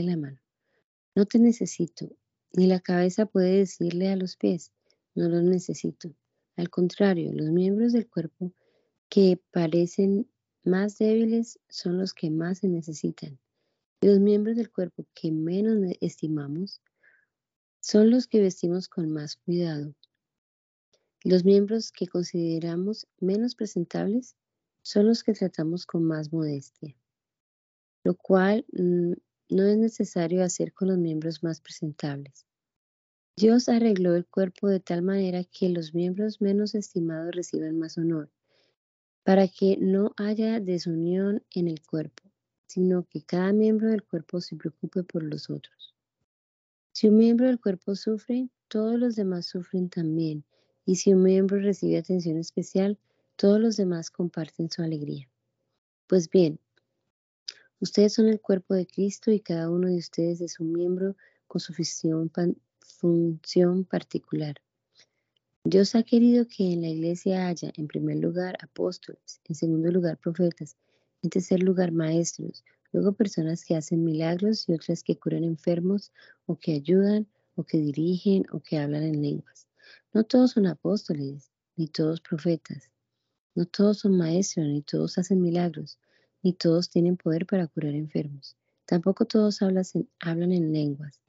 no te necesito, ni la cabeza puede decirle a los pies, no los necesito. Al contrario, los miembros del cuerpo que parecen más débiles son los que más se necesitan. Y los miembros del cuerpo que menos estimamos son los que vestimos con más cuidado. Los miembros que consideramos menos presentables son los que tratamos con más modestia, lo cual no es necesario hacer con los miembros más presentables. Dios arregló el cuerpo de tal manera que los miembros menos estimados reciban más honor, para que no haya desunión en el cuerpo, sino que cada miembro del cuerpo se preocupe por los otros. Si un miembro del cuerpo sufre, todos los demás sufren también, y si un miembro recibe atención especial, todos los demás comparten su alegría. Pues bien, ustedes son el cuerpo de Cristo y cada uno de ustedes es un miembro con su función particular. Dios ha querido que en la iglesia haya, en primer lugar, apóstoles, en segundo lugar, profetas, en tercer lugar, maestros, luego personas que hacen milagros y otras que curan enfermos, o que ayudan, o que dirigen, o que hablan en lenguas. No todos son apóstoles, ni todos profetas. No todos son maestros, ni todos hacen milagros, ni todos tienen poder para curar enfermos. Tampoco todos hablan en lenguas,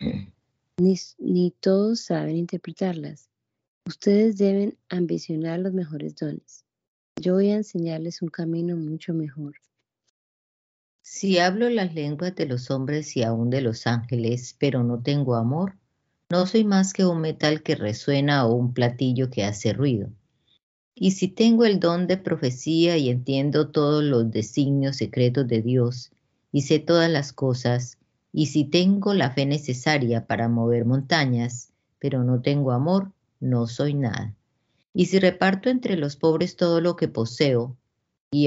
ni todos saben interpretarlas. Ustedes deben ambicionar los mejores dones. Yo voy a enseñarles un camino mucho mejor.
Si hablo las lenguas de los hombres y aún de los ángeles, pero no tengo amor, no soy más que un metal que resuena o un platillo que hace ruido. Y si tengo el don de profecía y entiendo todos los designios secretos de Dios, y sé todas las cosas, y si tengo la fe necesaria para mover montañas, pero no tengo amor, no soy nada. Y si reparto entre los pobres todo lo que poseo, y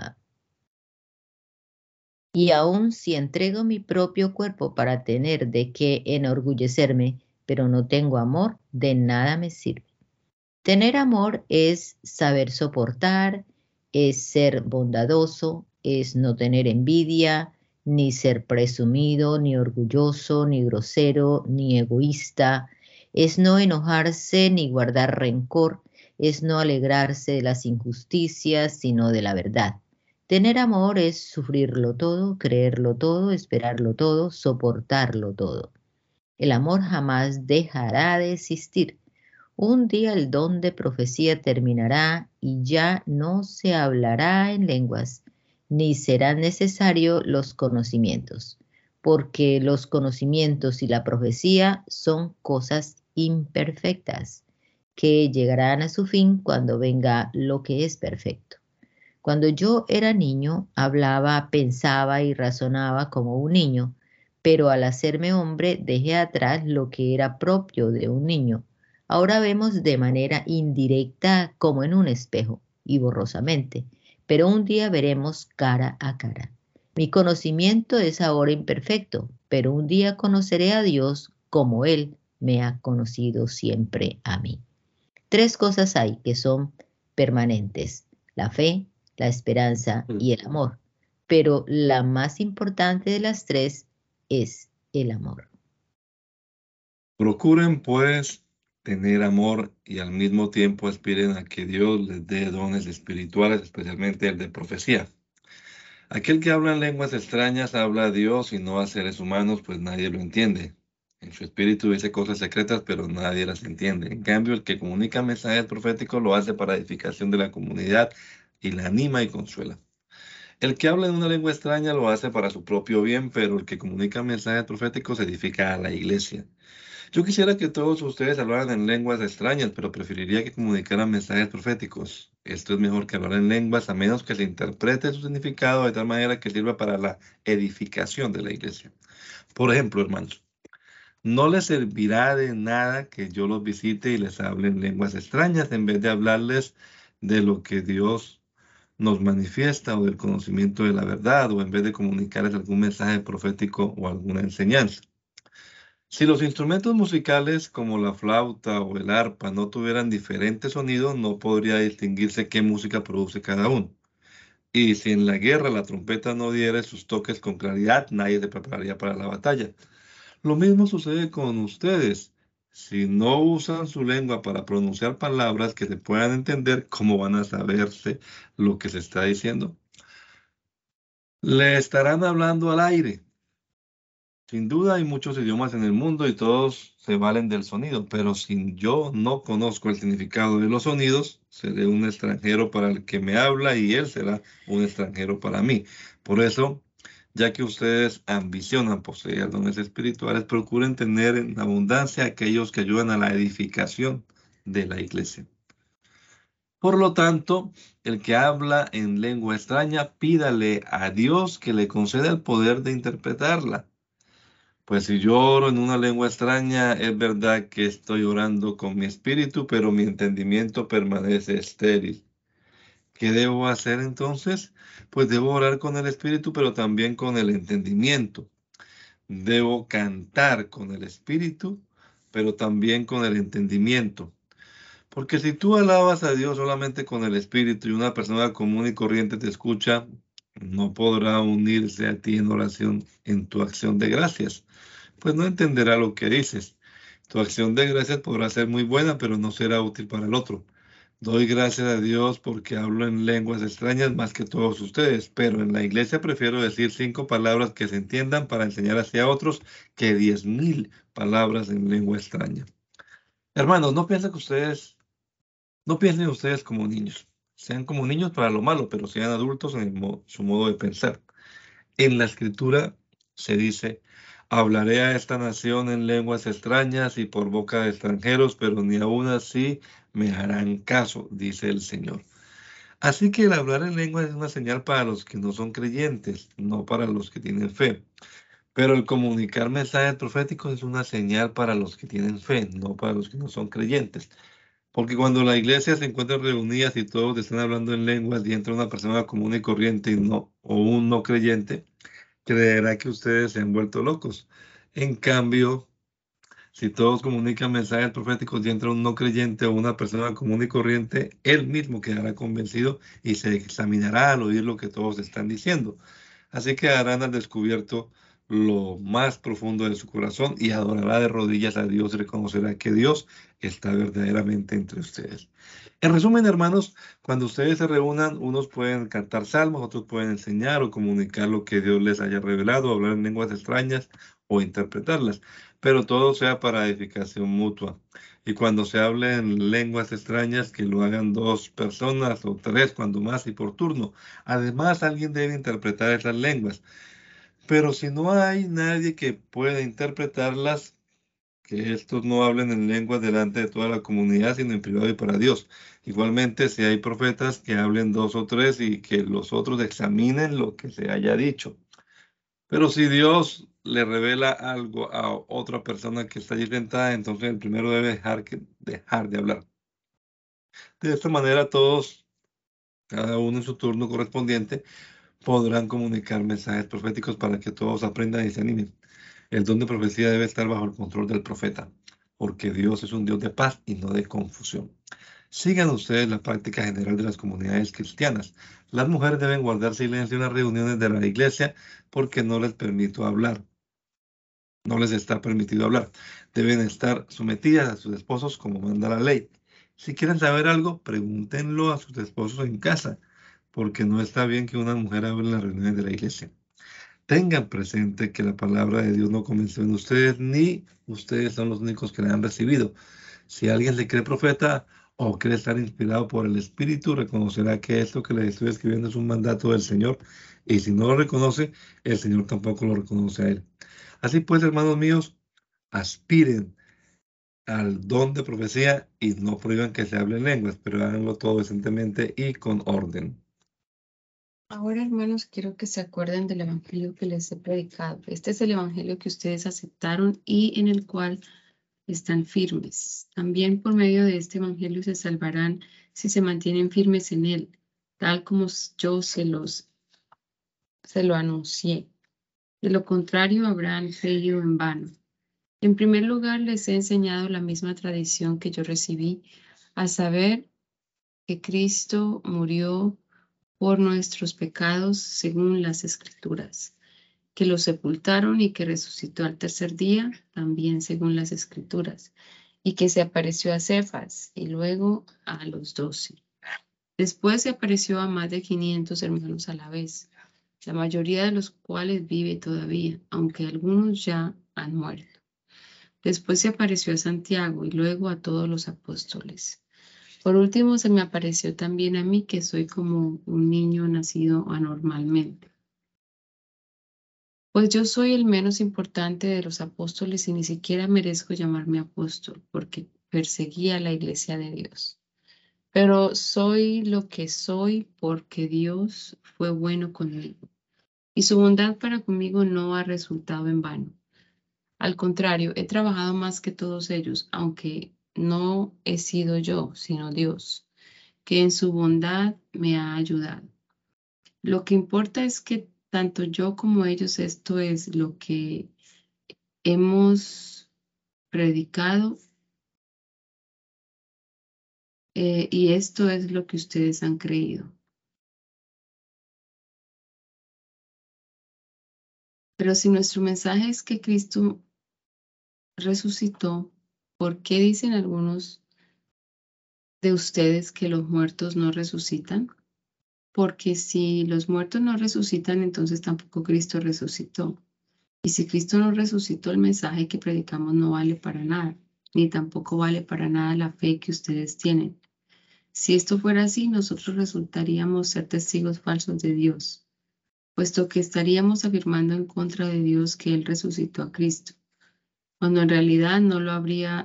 aun si entrego mi propio cuerpo para tener de qué enorgullecerme, pero no tengo amor, de nada me sirve. Tener amor es saber soportar, es ser bondadoso, es no tener envidia, ni ser presumido, ni orgulloso, ni grosero, ni egoísta, es no enojarse ni guardar rencor, es no alegrarse de las injusticias, sino de la verdad. Tener amor es sufrirlo todo, creerlo todo, esperarlo todo, soportarlo todo. El amor jamás dejará de existir. Un día el don de profecía terminará y ya no se hablará en lenguas, ni serán necesarios los conocimientos, porque los conocimientos y la profecía son cosas imperfectas, que llegarán a su fin cuando venga lo que es perfecto. Cuando yo era niño, hablaba, pensaba y razonaba como un niño, pero al hacerme hombre dejé atrás lo que era propio de un niño. Ahora vemos de manera indirecta como en un espejo y borrosamente, pero un día veremos cara a cara. Mi conocimiento es ahora imperfecto, pero un día conoceré a Dios como Él me ha conocido siempre a mí. 3 cosas hay que son permanentes: la fe, la esperanza y el amor. Pero la más importante de las 3 es el amor.
Procuren, pues, tener amor y al mismo tiempo aspiren a que Dios les dé dones espirituales, especialmente el de profecía. Aquel que habla en lenguas extrañas habla a Dios y no a seres humanos, pues nadie lo entiende. En su espíritu dice cosas secretas, pero nadie las entiende. En cambio, el que comunica mensajes proféticos lo hace para edificación de la comunidad y la anima y consuela. El que habla en una lengua extraña lo hace para su propio bien, pero el que comunica mensajes proféticos edifica a la iglesia. Yo quisiera que todos ustedes hablaran en lenguas extrañas, pero preferiría que comunicaran mensajes proféticos. Esto es mejor que hablar en lenguas, a menos que se interprete su significado de tal manera que sirva para la edificación de la iglesia. Por ejemplo, hermanos, no les servirá de nada que yo los visite y les hable en lenguas extrañas en vez de hablarles de lo que Dios nos manifiesta o del conocimiento de la verdad, o en vez de comunicarles algún mensaje profético o alguna enseñanza. Si los instrumentos musicales como la flauta o el arpa no tuvieran diferentes sonidos, no podría distinguirse qué música produce cada uno. Y si en la guerra la trompeta no diera sus toques con claridad, nadie se prepararía para la batalla. Lo mismo sucede con ustedes. Si no usan su lengua para pronunciar palabras que se puedan entender, ¿cómo van a saberse lo que se está diciendo? Le estarán hablando al aire. Sin duda hay muchos idiomas en el mundo y todos se valen del sonido, pero si yo no conozco el significado de los sonidos, seré un extranjero para el que me habla y él será un extranjero para mí. Por eso, ya que ustedes ambicionan poseer dones espirituales, procuren tener en abundancia aquellos que ayudan a la edificación de la iglesia. Por lo tanto, el que habla en lengua extraña, pídale a Dios que le conceda el poder de interpretarla. Pues si yo oro en una lengua extraña, es verdad que estoy orando con mi espíritu, pero mi entendimiento permanece estéril. ¿Qué debo hacer entonces? Pues debo orar con el espíritu, pero también con el entendimiento. Debo cantar con el espíritu, pero también con el entendimiento. Porque si tú alabas a Dios solamente con el espíritu y una persona común y corriente te escucha, no podrá unirse a ti en oración en tu acción de gracias, pues no entenderá lo que dices. Tu acción de gracias podrá ser muy buena, pero no será útil para el otro. Doy gracias a Dios porque hablo en lenguas extrañas más que todos ustedes, pero en la iglesia prefiero decir 5 palabras que se entiendan para enseñar hacia otros que 10,000 palabras en lengua extraña. Hermanos, no piensen ustedes como niños. Sean como niños para lo malo, pero sean adultos en su modo de pensar. En la escritura se dice: hablaré a esta nación en lenguas extrañas y por boca de extranjeros, pero ni aun así me harán caso, dice el Señor. Así que el hablar en lenguas es una señal para los que no son creyentes, no para los que tienen fe. Pero el comunicar mensajes proféticos es una señal para los que tienen fe, no para los que no son creyentes. Porque cuando la iglesia se encuentra reunida y todos están hablando en lenguas y entra una persona común y corriente o un no creyente, creerá que ustedes se han vuelto locos. En cambio, si todos comunican mensajes proféticos y entra un no creyente o una persona común y corriente, él mismo quedará convencido y se examinará al oír lo que todos están diciendo. Así que harán al descubierto lo más profundo de su corazón y adorará de rodillas a Dios y reconocerá que Dios está verdaderamente entre ustedes. En resumen, hermanos, cuando ustedes se reúnan, unos pueden cantar salmos, otros pueden enseñar o comunicar lo que Dios les haya revelado, hablar en lenguas extrañas o interpretarlas, pero todo sea para edificación mutua. Y cuando se hable en lenguas extrañas, que lo hagan 2 personas o 3 cuando más y por turno. Además, alguien debe interpretar esas lenguas. Pero si no hay nadie que pueda interpretarlas, que estos no hablen en lenguas delante de toda la comunidad, sino en privado y para Dios. Igualmente, si hay profetas, que hablen 2 o 3 y que los otros examinen lo que se haya dicho. Pero si Dios le revela algo a otra persona que está allí sentada, entonces el primero debe dejar de hablar. De esta manera todos, cada uno en su turno correspondiente, podrán comunicar mensajes proféticos para que todos aprendan y se animen. El don de profecía debe estar bajo el control del profeta, porque Dios es un Dios de paz y no de confusión. Sigan ustedes la práctica general de las comunidades cristianas. Las mujeres deben guardar silencio en las reuniones de la iglesia porque no les permito hablar. No les está permitido hablar. Deben estar sometidas a sus esposos como manda la ley. Si quieren saber algo, pregúntenlo a sus esposos en casa, porque no está bien que una mujer hable en las reuniones de la iglesia. Tengan presente que la palabra de Dios no comenzó en ustedes, ni ustedes son los únicos que la han recibido. Si alguien se cree profeta o cree estar inspirado por el Espíritu, reconocerá que esto que les estoy escribiendo es un mandato del Señor, y si no lo reconoce, el Señor tampoco lo reconoce a él. Así pues, hermanos míos, aspiren al don de profecía y no prohíban que se hable en lenguas, pero háganlo todo decentemente y con orden.
Ahora, hermanos, quiero que se acuerden del evangelio que les he predicado. Este es el evangelio que ustedes aceptaron y en el cual están firmes. También por medio de este evangelio se salvarán si se mantienen firmes en él, tal como yo se lo anuncié. De lo contrario, habrán creído en vano. En primer lugar, les he enseñado la misma tradición que yo recibí, a saber que Cristo murió por nuestros pecados según las Escrituras, que lo sepultaron y que resucitó al tercer día, también según las Escrituras, y que se apareció a Cefas y luego a los 12. Después se apareció a más de 500 hermanos a la vez, la mayoría de los cuales vive todavía, aunque algunos ya han muerto. Después se apareció a Santiago y luego a todos los apóstoles. Por último, se me apareció también a mí, que soy como un niño nacido anormalmente. Pues yo soy el menos importante de los apóstoles y ni siquiera merezco llamarme apóstol, porque perseguí a la iglesia de Dios. Pero soy lo que soy porque Dios fue bueno conmigo, y su bondad para conmigo no ha resultado en vano. Al contrario, he trabajado más que todos ellos, aunque no he sido yo, sino Dios, que en su bondad me ha ayudado. Lo que importa es que tanto yo como ellos, esto es lo que hemos predicado, y esto es lo que ustedes han creído. Pero si nuestro mensaje es que Cristo resucitó, ¿por qué dicen algunos de ustedes que los muertos no resucitan? Porque si los muertos no resucitan, entonces tampoco Cristo resucitó. Y si Cristo no resucitó, el mensaje que predicamos no vale para nada, ni tampoco vale para nada la fe que ustedes tienen. Si esto fuera así, nosotros resultaríamos ser testigos falsos de Dios, puesto que estaríamos afirmando en contra de Dios que Él resucitó a Cristo, cuando en realidad no lo habría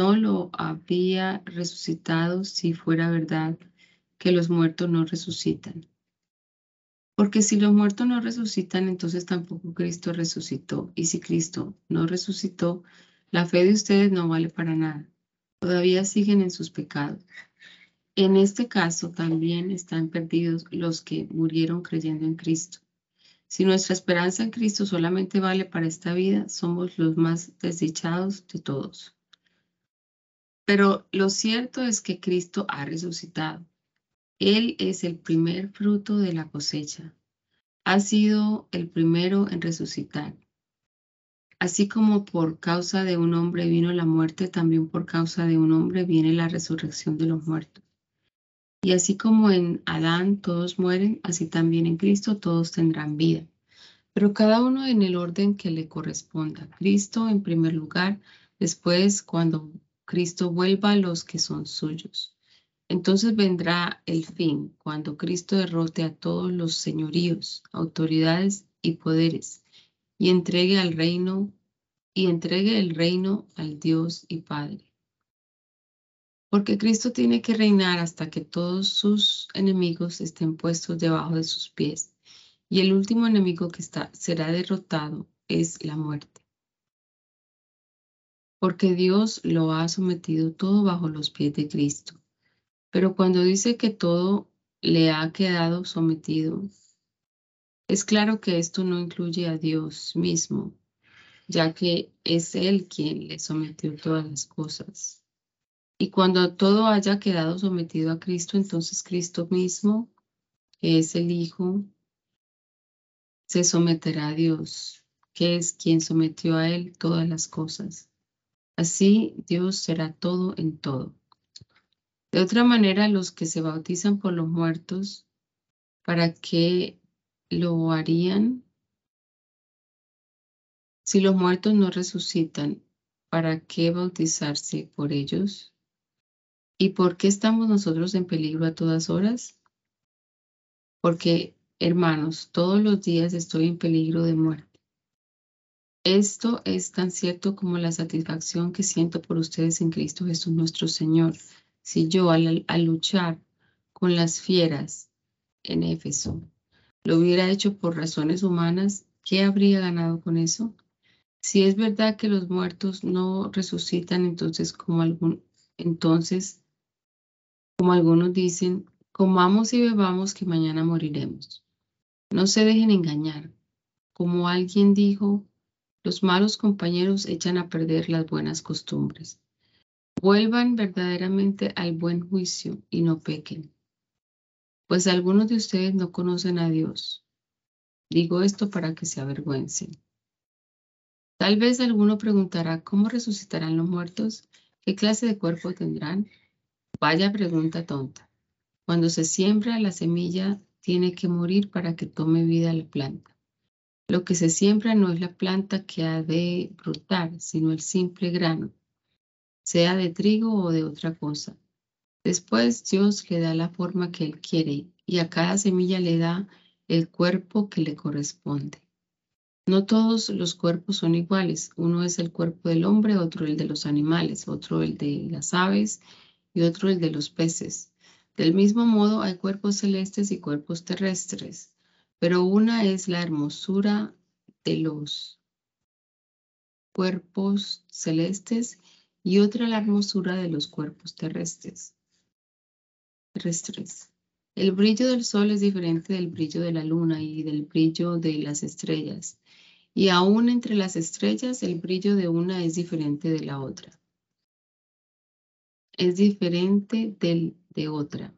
resucitado si fuera verdad que los muertos no resucitan. Porque si los muertos no resucitan, entonces tampoco Cristo resucitó. Y si Cristo no resucitó, la fe de ustedes no vale para nada. Todavía siguen en sus pecados. En este caso también están perdidos los que murieron creyendo en Cristo. Si nuestra esperanza en Cristo solamente vale para esta vida, somos los más desdichados de todos. Pero lo cierto es que Cristo ha resucitado. Él es el primer fruto de la cosecha. Ha sido el primero en resucitar. Así como por causa de un hombre vino la muerte, también por causa de un hombre viene la resurrección de los muertos. Y así como en Adán todos mueren, así también en Cristo todos tendrán vida. Pero cada uno en el orden que le corresponda. Cristo en primer lugar, después cuando Cristo vuelva a los que son suyos. Entonces vendrá el fin, cuando Cristo derrote a todos los señoríos, autoridades y poderes, y entregue el reino al Dios y Padre. Porque Cristo tiene que reinar hasta que todos sus enemigos estén puestos debajo de sus pies. Y el último enemigo que será derrotado es la muerte. Porque Dios lo ha sometido todo bajo los pies de Cristo. Pero cuando dice que todo le ha quedado sometido, es claro que esto no incluye a Dios mismo, ya que es Él quien le sometió todas las cosas. Y cuando todo haya quedado sometido a Cristo, entonces Cristo mismo, que es el Hijo, se someterá a Dios, que es quien sometió a Él todas las cosas. Así Dios será todo en todo. De otra manera, los que se bautizan por los muertos, ¿para qué lo harían? Si los muertos no resucitan, ¿para qué bautizarse por ellos? ¿Y por qué estamos nosotros en peligro a todas horas? Porque, hermanos, todos los días estoy en peligro de muerte. Esto es tan cierto como la satisfacción que siento por ustedes en Cristo Jesús nuestro Señor. Si yo al luchar con las fieras en Éfeso lo hubiera hecho por razones humanas, ¿qué habría ganado con eso? Si es verdad que los muertos no resucitan, entonces como algunos dicen, comamos y bebamos que mañana moriremos. No se dejen engañar. Como alguien dijo, los malos compañeros echan a perder las buenas costumbres. Vuelvan verdaderamente al buen juicio y no pequen, pues algunos de ustedes no conocen a Dios. Digo esto para que se avergüencen. Tal vez alguno preguntará, ¿cómo resucitarán los muertos? ¿Qué clase de cuerpo tendrán? Vaya pregunta tonta. Cuando se siembra la semilla, tiene que morir para que tome vida la planta. Lo que se siembra no es la planta que ha de brotar, sino el simple grano, sea de trigo o de otra cosa. Después Dios le da la forma que Él quiere y a cada semilla le da el cuerpo que le corresponde. No todos los cuerpos son iguales. Uno es el cuerpo del hombre, otro el de los animales, otro el de las aves y otro el de los peces. Del mismo modo hay cuerpos celestes y cuerpos terrestres, pero una es la hermosura de los cuerpos celestes y otra la hermosura de los cuerpos terrestres. El brillo del sol es diferente del brillo de la luna y del brillo de las estrellas. Y aún entre las estrellas, el brillo de una es diferente de la otra. Es diferente del de otra.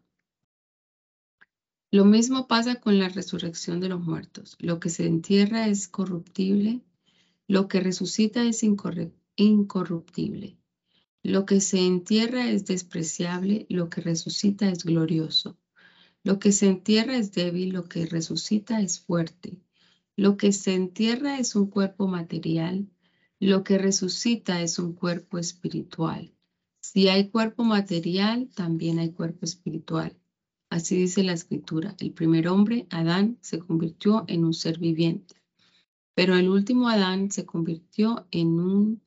Lo mismo pasa con la resurrección de los muertos. Lo que se entierra es corruptible, lo que resucita es incorruptible. Lo que se entierra es despreciable, lo que resucita es glorioso. Lo que se entierra es débil, lo que resucita es fuerte. Lo que se entierra es un cuerpo material, lo que resucita es un cuerpo espiritual. Si hay cuerpo material, también hay cuerpo espiritual. Así dice la Escritura. El primer hombre, Adán, se convirtió en un ser viviente, pero el último Adán se convirtió en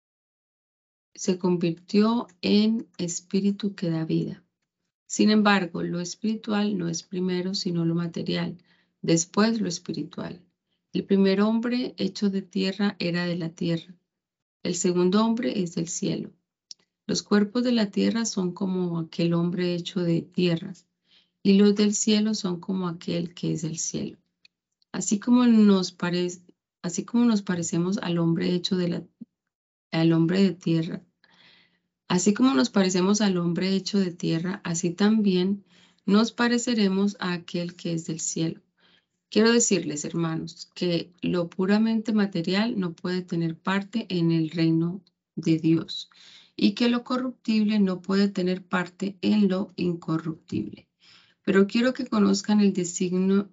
espíritu que da vida. Sin embargo, lo espiritual no es primero, sino lo material, después lo espiritual. El primer hombre hecho de tierra era de la tierra. El segundo hombre es del cielo. Los cuerpos de la tierra son como aquel hombre hecho de tierra, y los del cielo son como aquel que es del cielo. Así como nos parecemos al hombre hecho al hombre de tierra, así como nos parecemos al hombre hecho de tierra, así también nos pareceremos a aquel que es del cielo. Quiero decirles, hermanos, que lo puramente material no puede tener parte en el reino de Dios y que lo corruptible no puede tener parte en lo incorruptible. Pero quiero que conozcan el designio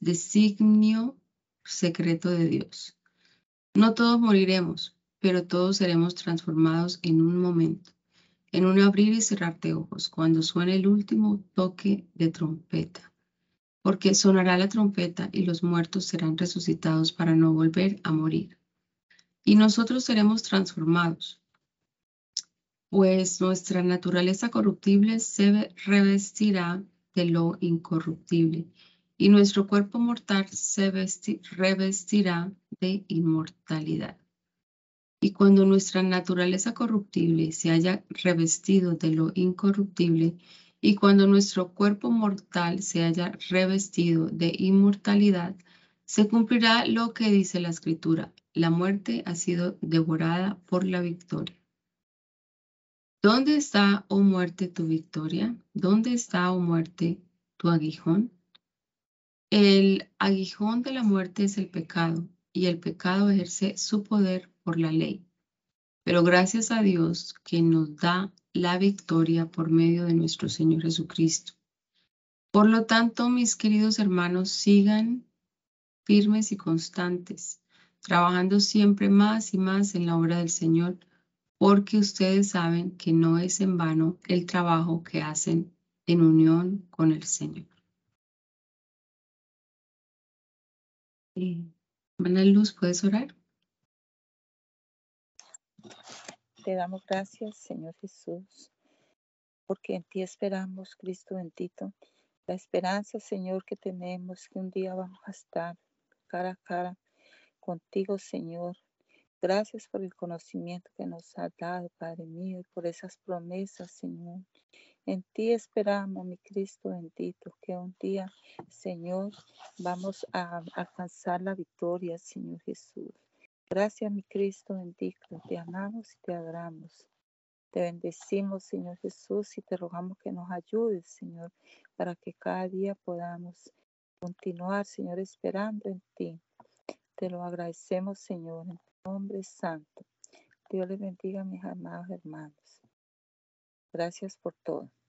secreto de Dios. No todos moriremos, pero todos seremos transformados en un momento, en un abrir y cerrar de ojos, cuando suene el último toque de trompeta. Porque sonará la trompeta y los muertos serán resucitados para no volver a morir. Y nosotros seremos transformados, pues nuestra naturaleza corruptible se revestirá de lo incorruptible, y nuestro cuerpo mortal se revestirá de inmortalidad. Y cuando nuestra naturaleza corruptible se haya revestido de lo incorruptible, y cuando nuestro cuerpo mortal se haya revestido de inmortalidad, se cumplirá lo que dice la Escritura: la muerte ha sido devorada por la victoria. ¿Dónde está, oh muerte, tu victoria? ¿Dónde está, oh muerte, tu aguijón? El aguijón de la muerte es el pecado, y el pecado ejerce su poder por la ley. Pero gracias a Dios que nos da la victoria por medio de nuestro Señor Jesucristo. Por lo tanto, mis queridos hermanos, sigan firmes y constantes, trabajando siempre más y más en la obra del Señor, porque ustedes saben que no es en vano el trabajo que hacen en unión con el Señor. Hermana Luz, ¿puedes orar?
Te damos gracias, Señor Jesús, porque en ti esperamos, Cristo bendito. La esperanza, Señor, que tenemos que un día vamos a estar cara a cara contigo, Señor. Gracias por el conocimiento que nos has dado, Padre mío, y por esas promesas, Señor. En ti esperamos, mi Cristo bendito, que un día, Señor, vamos a alcanzar la victoria, Señor Jesús. Gracias, mi Cristo bendito. Te amamos y te adoramos. Te bendecimos, Señor Jesús, y te rogamos que nos ayudes, Señor, para que cada día podamos continuar, Señor, esperando en ti. Te lo agradecemos, Señor, en tu nombre santo. Dios les bendiga, mis amados hermanos. Gracias por todo.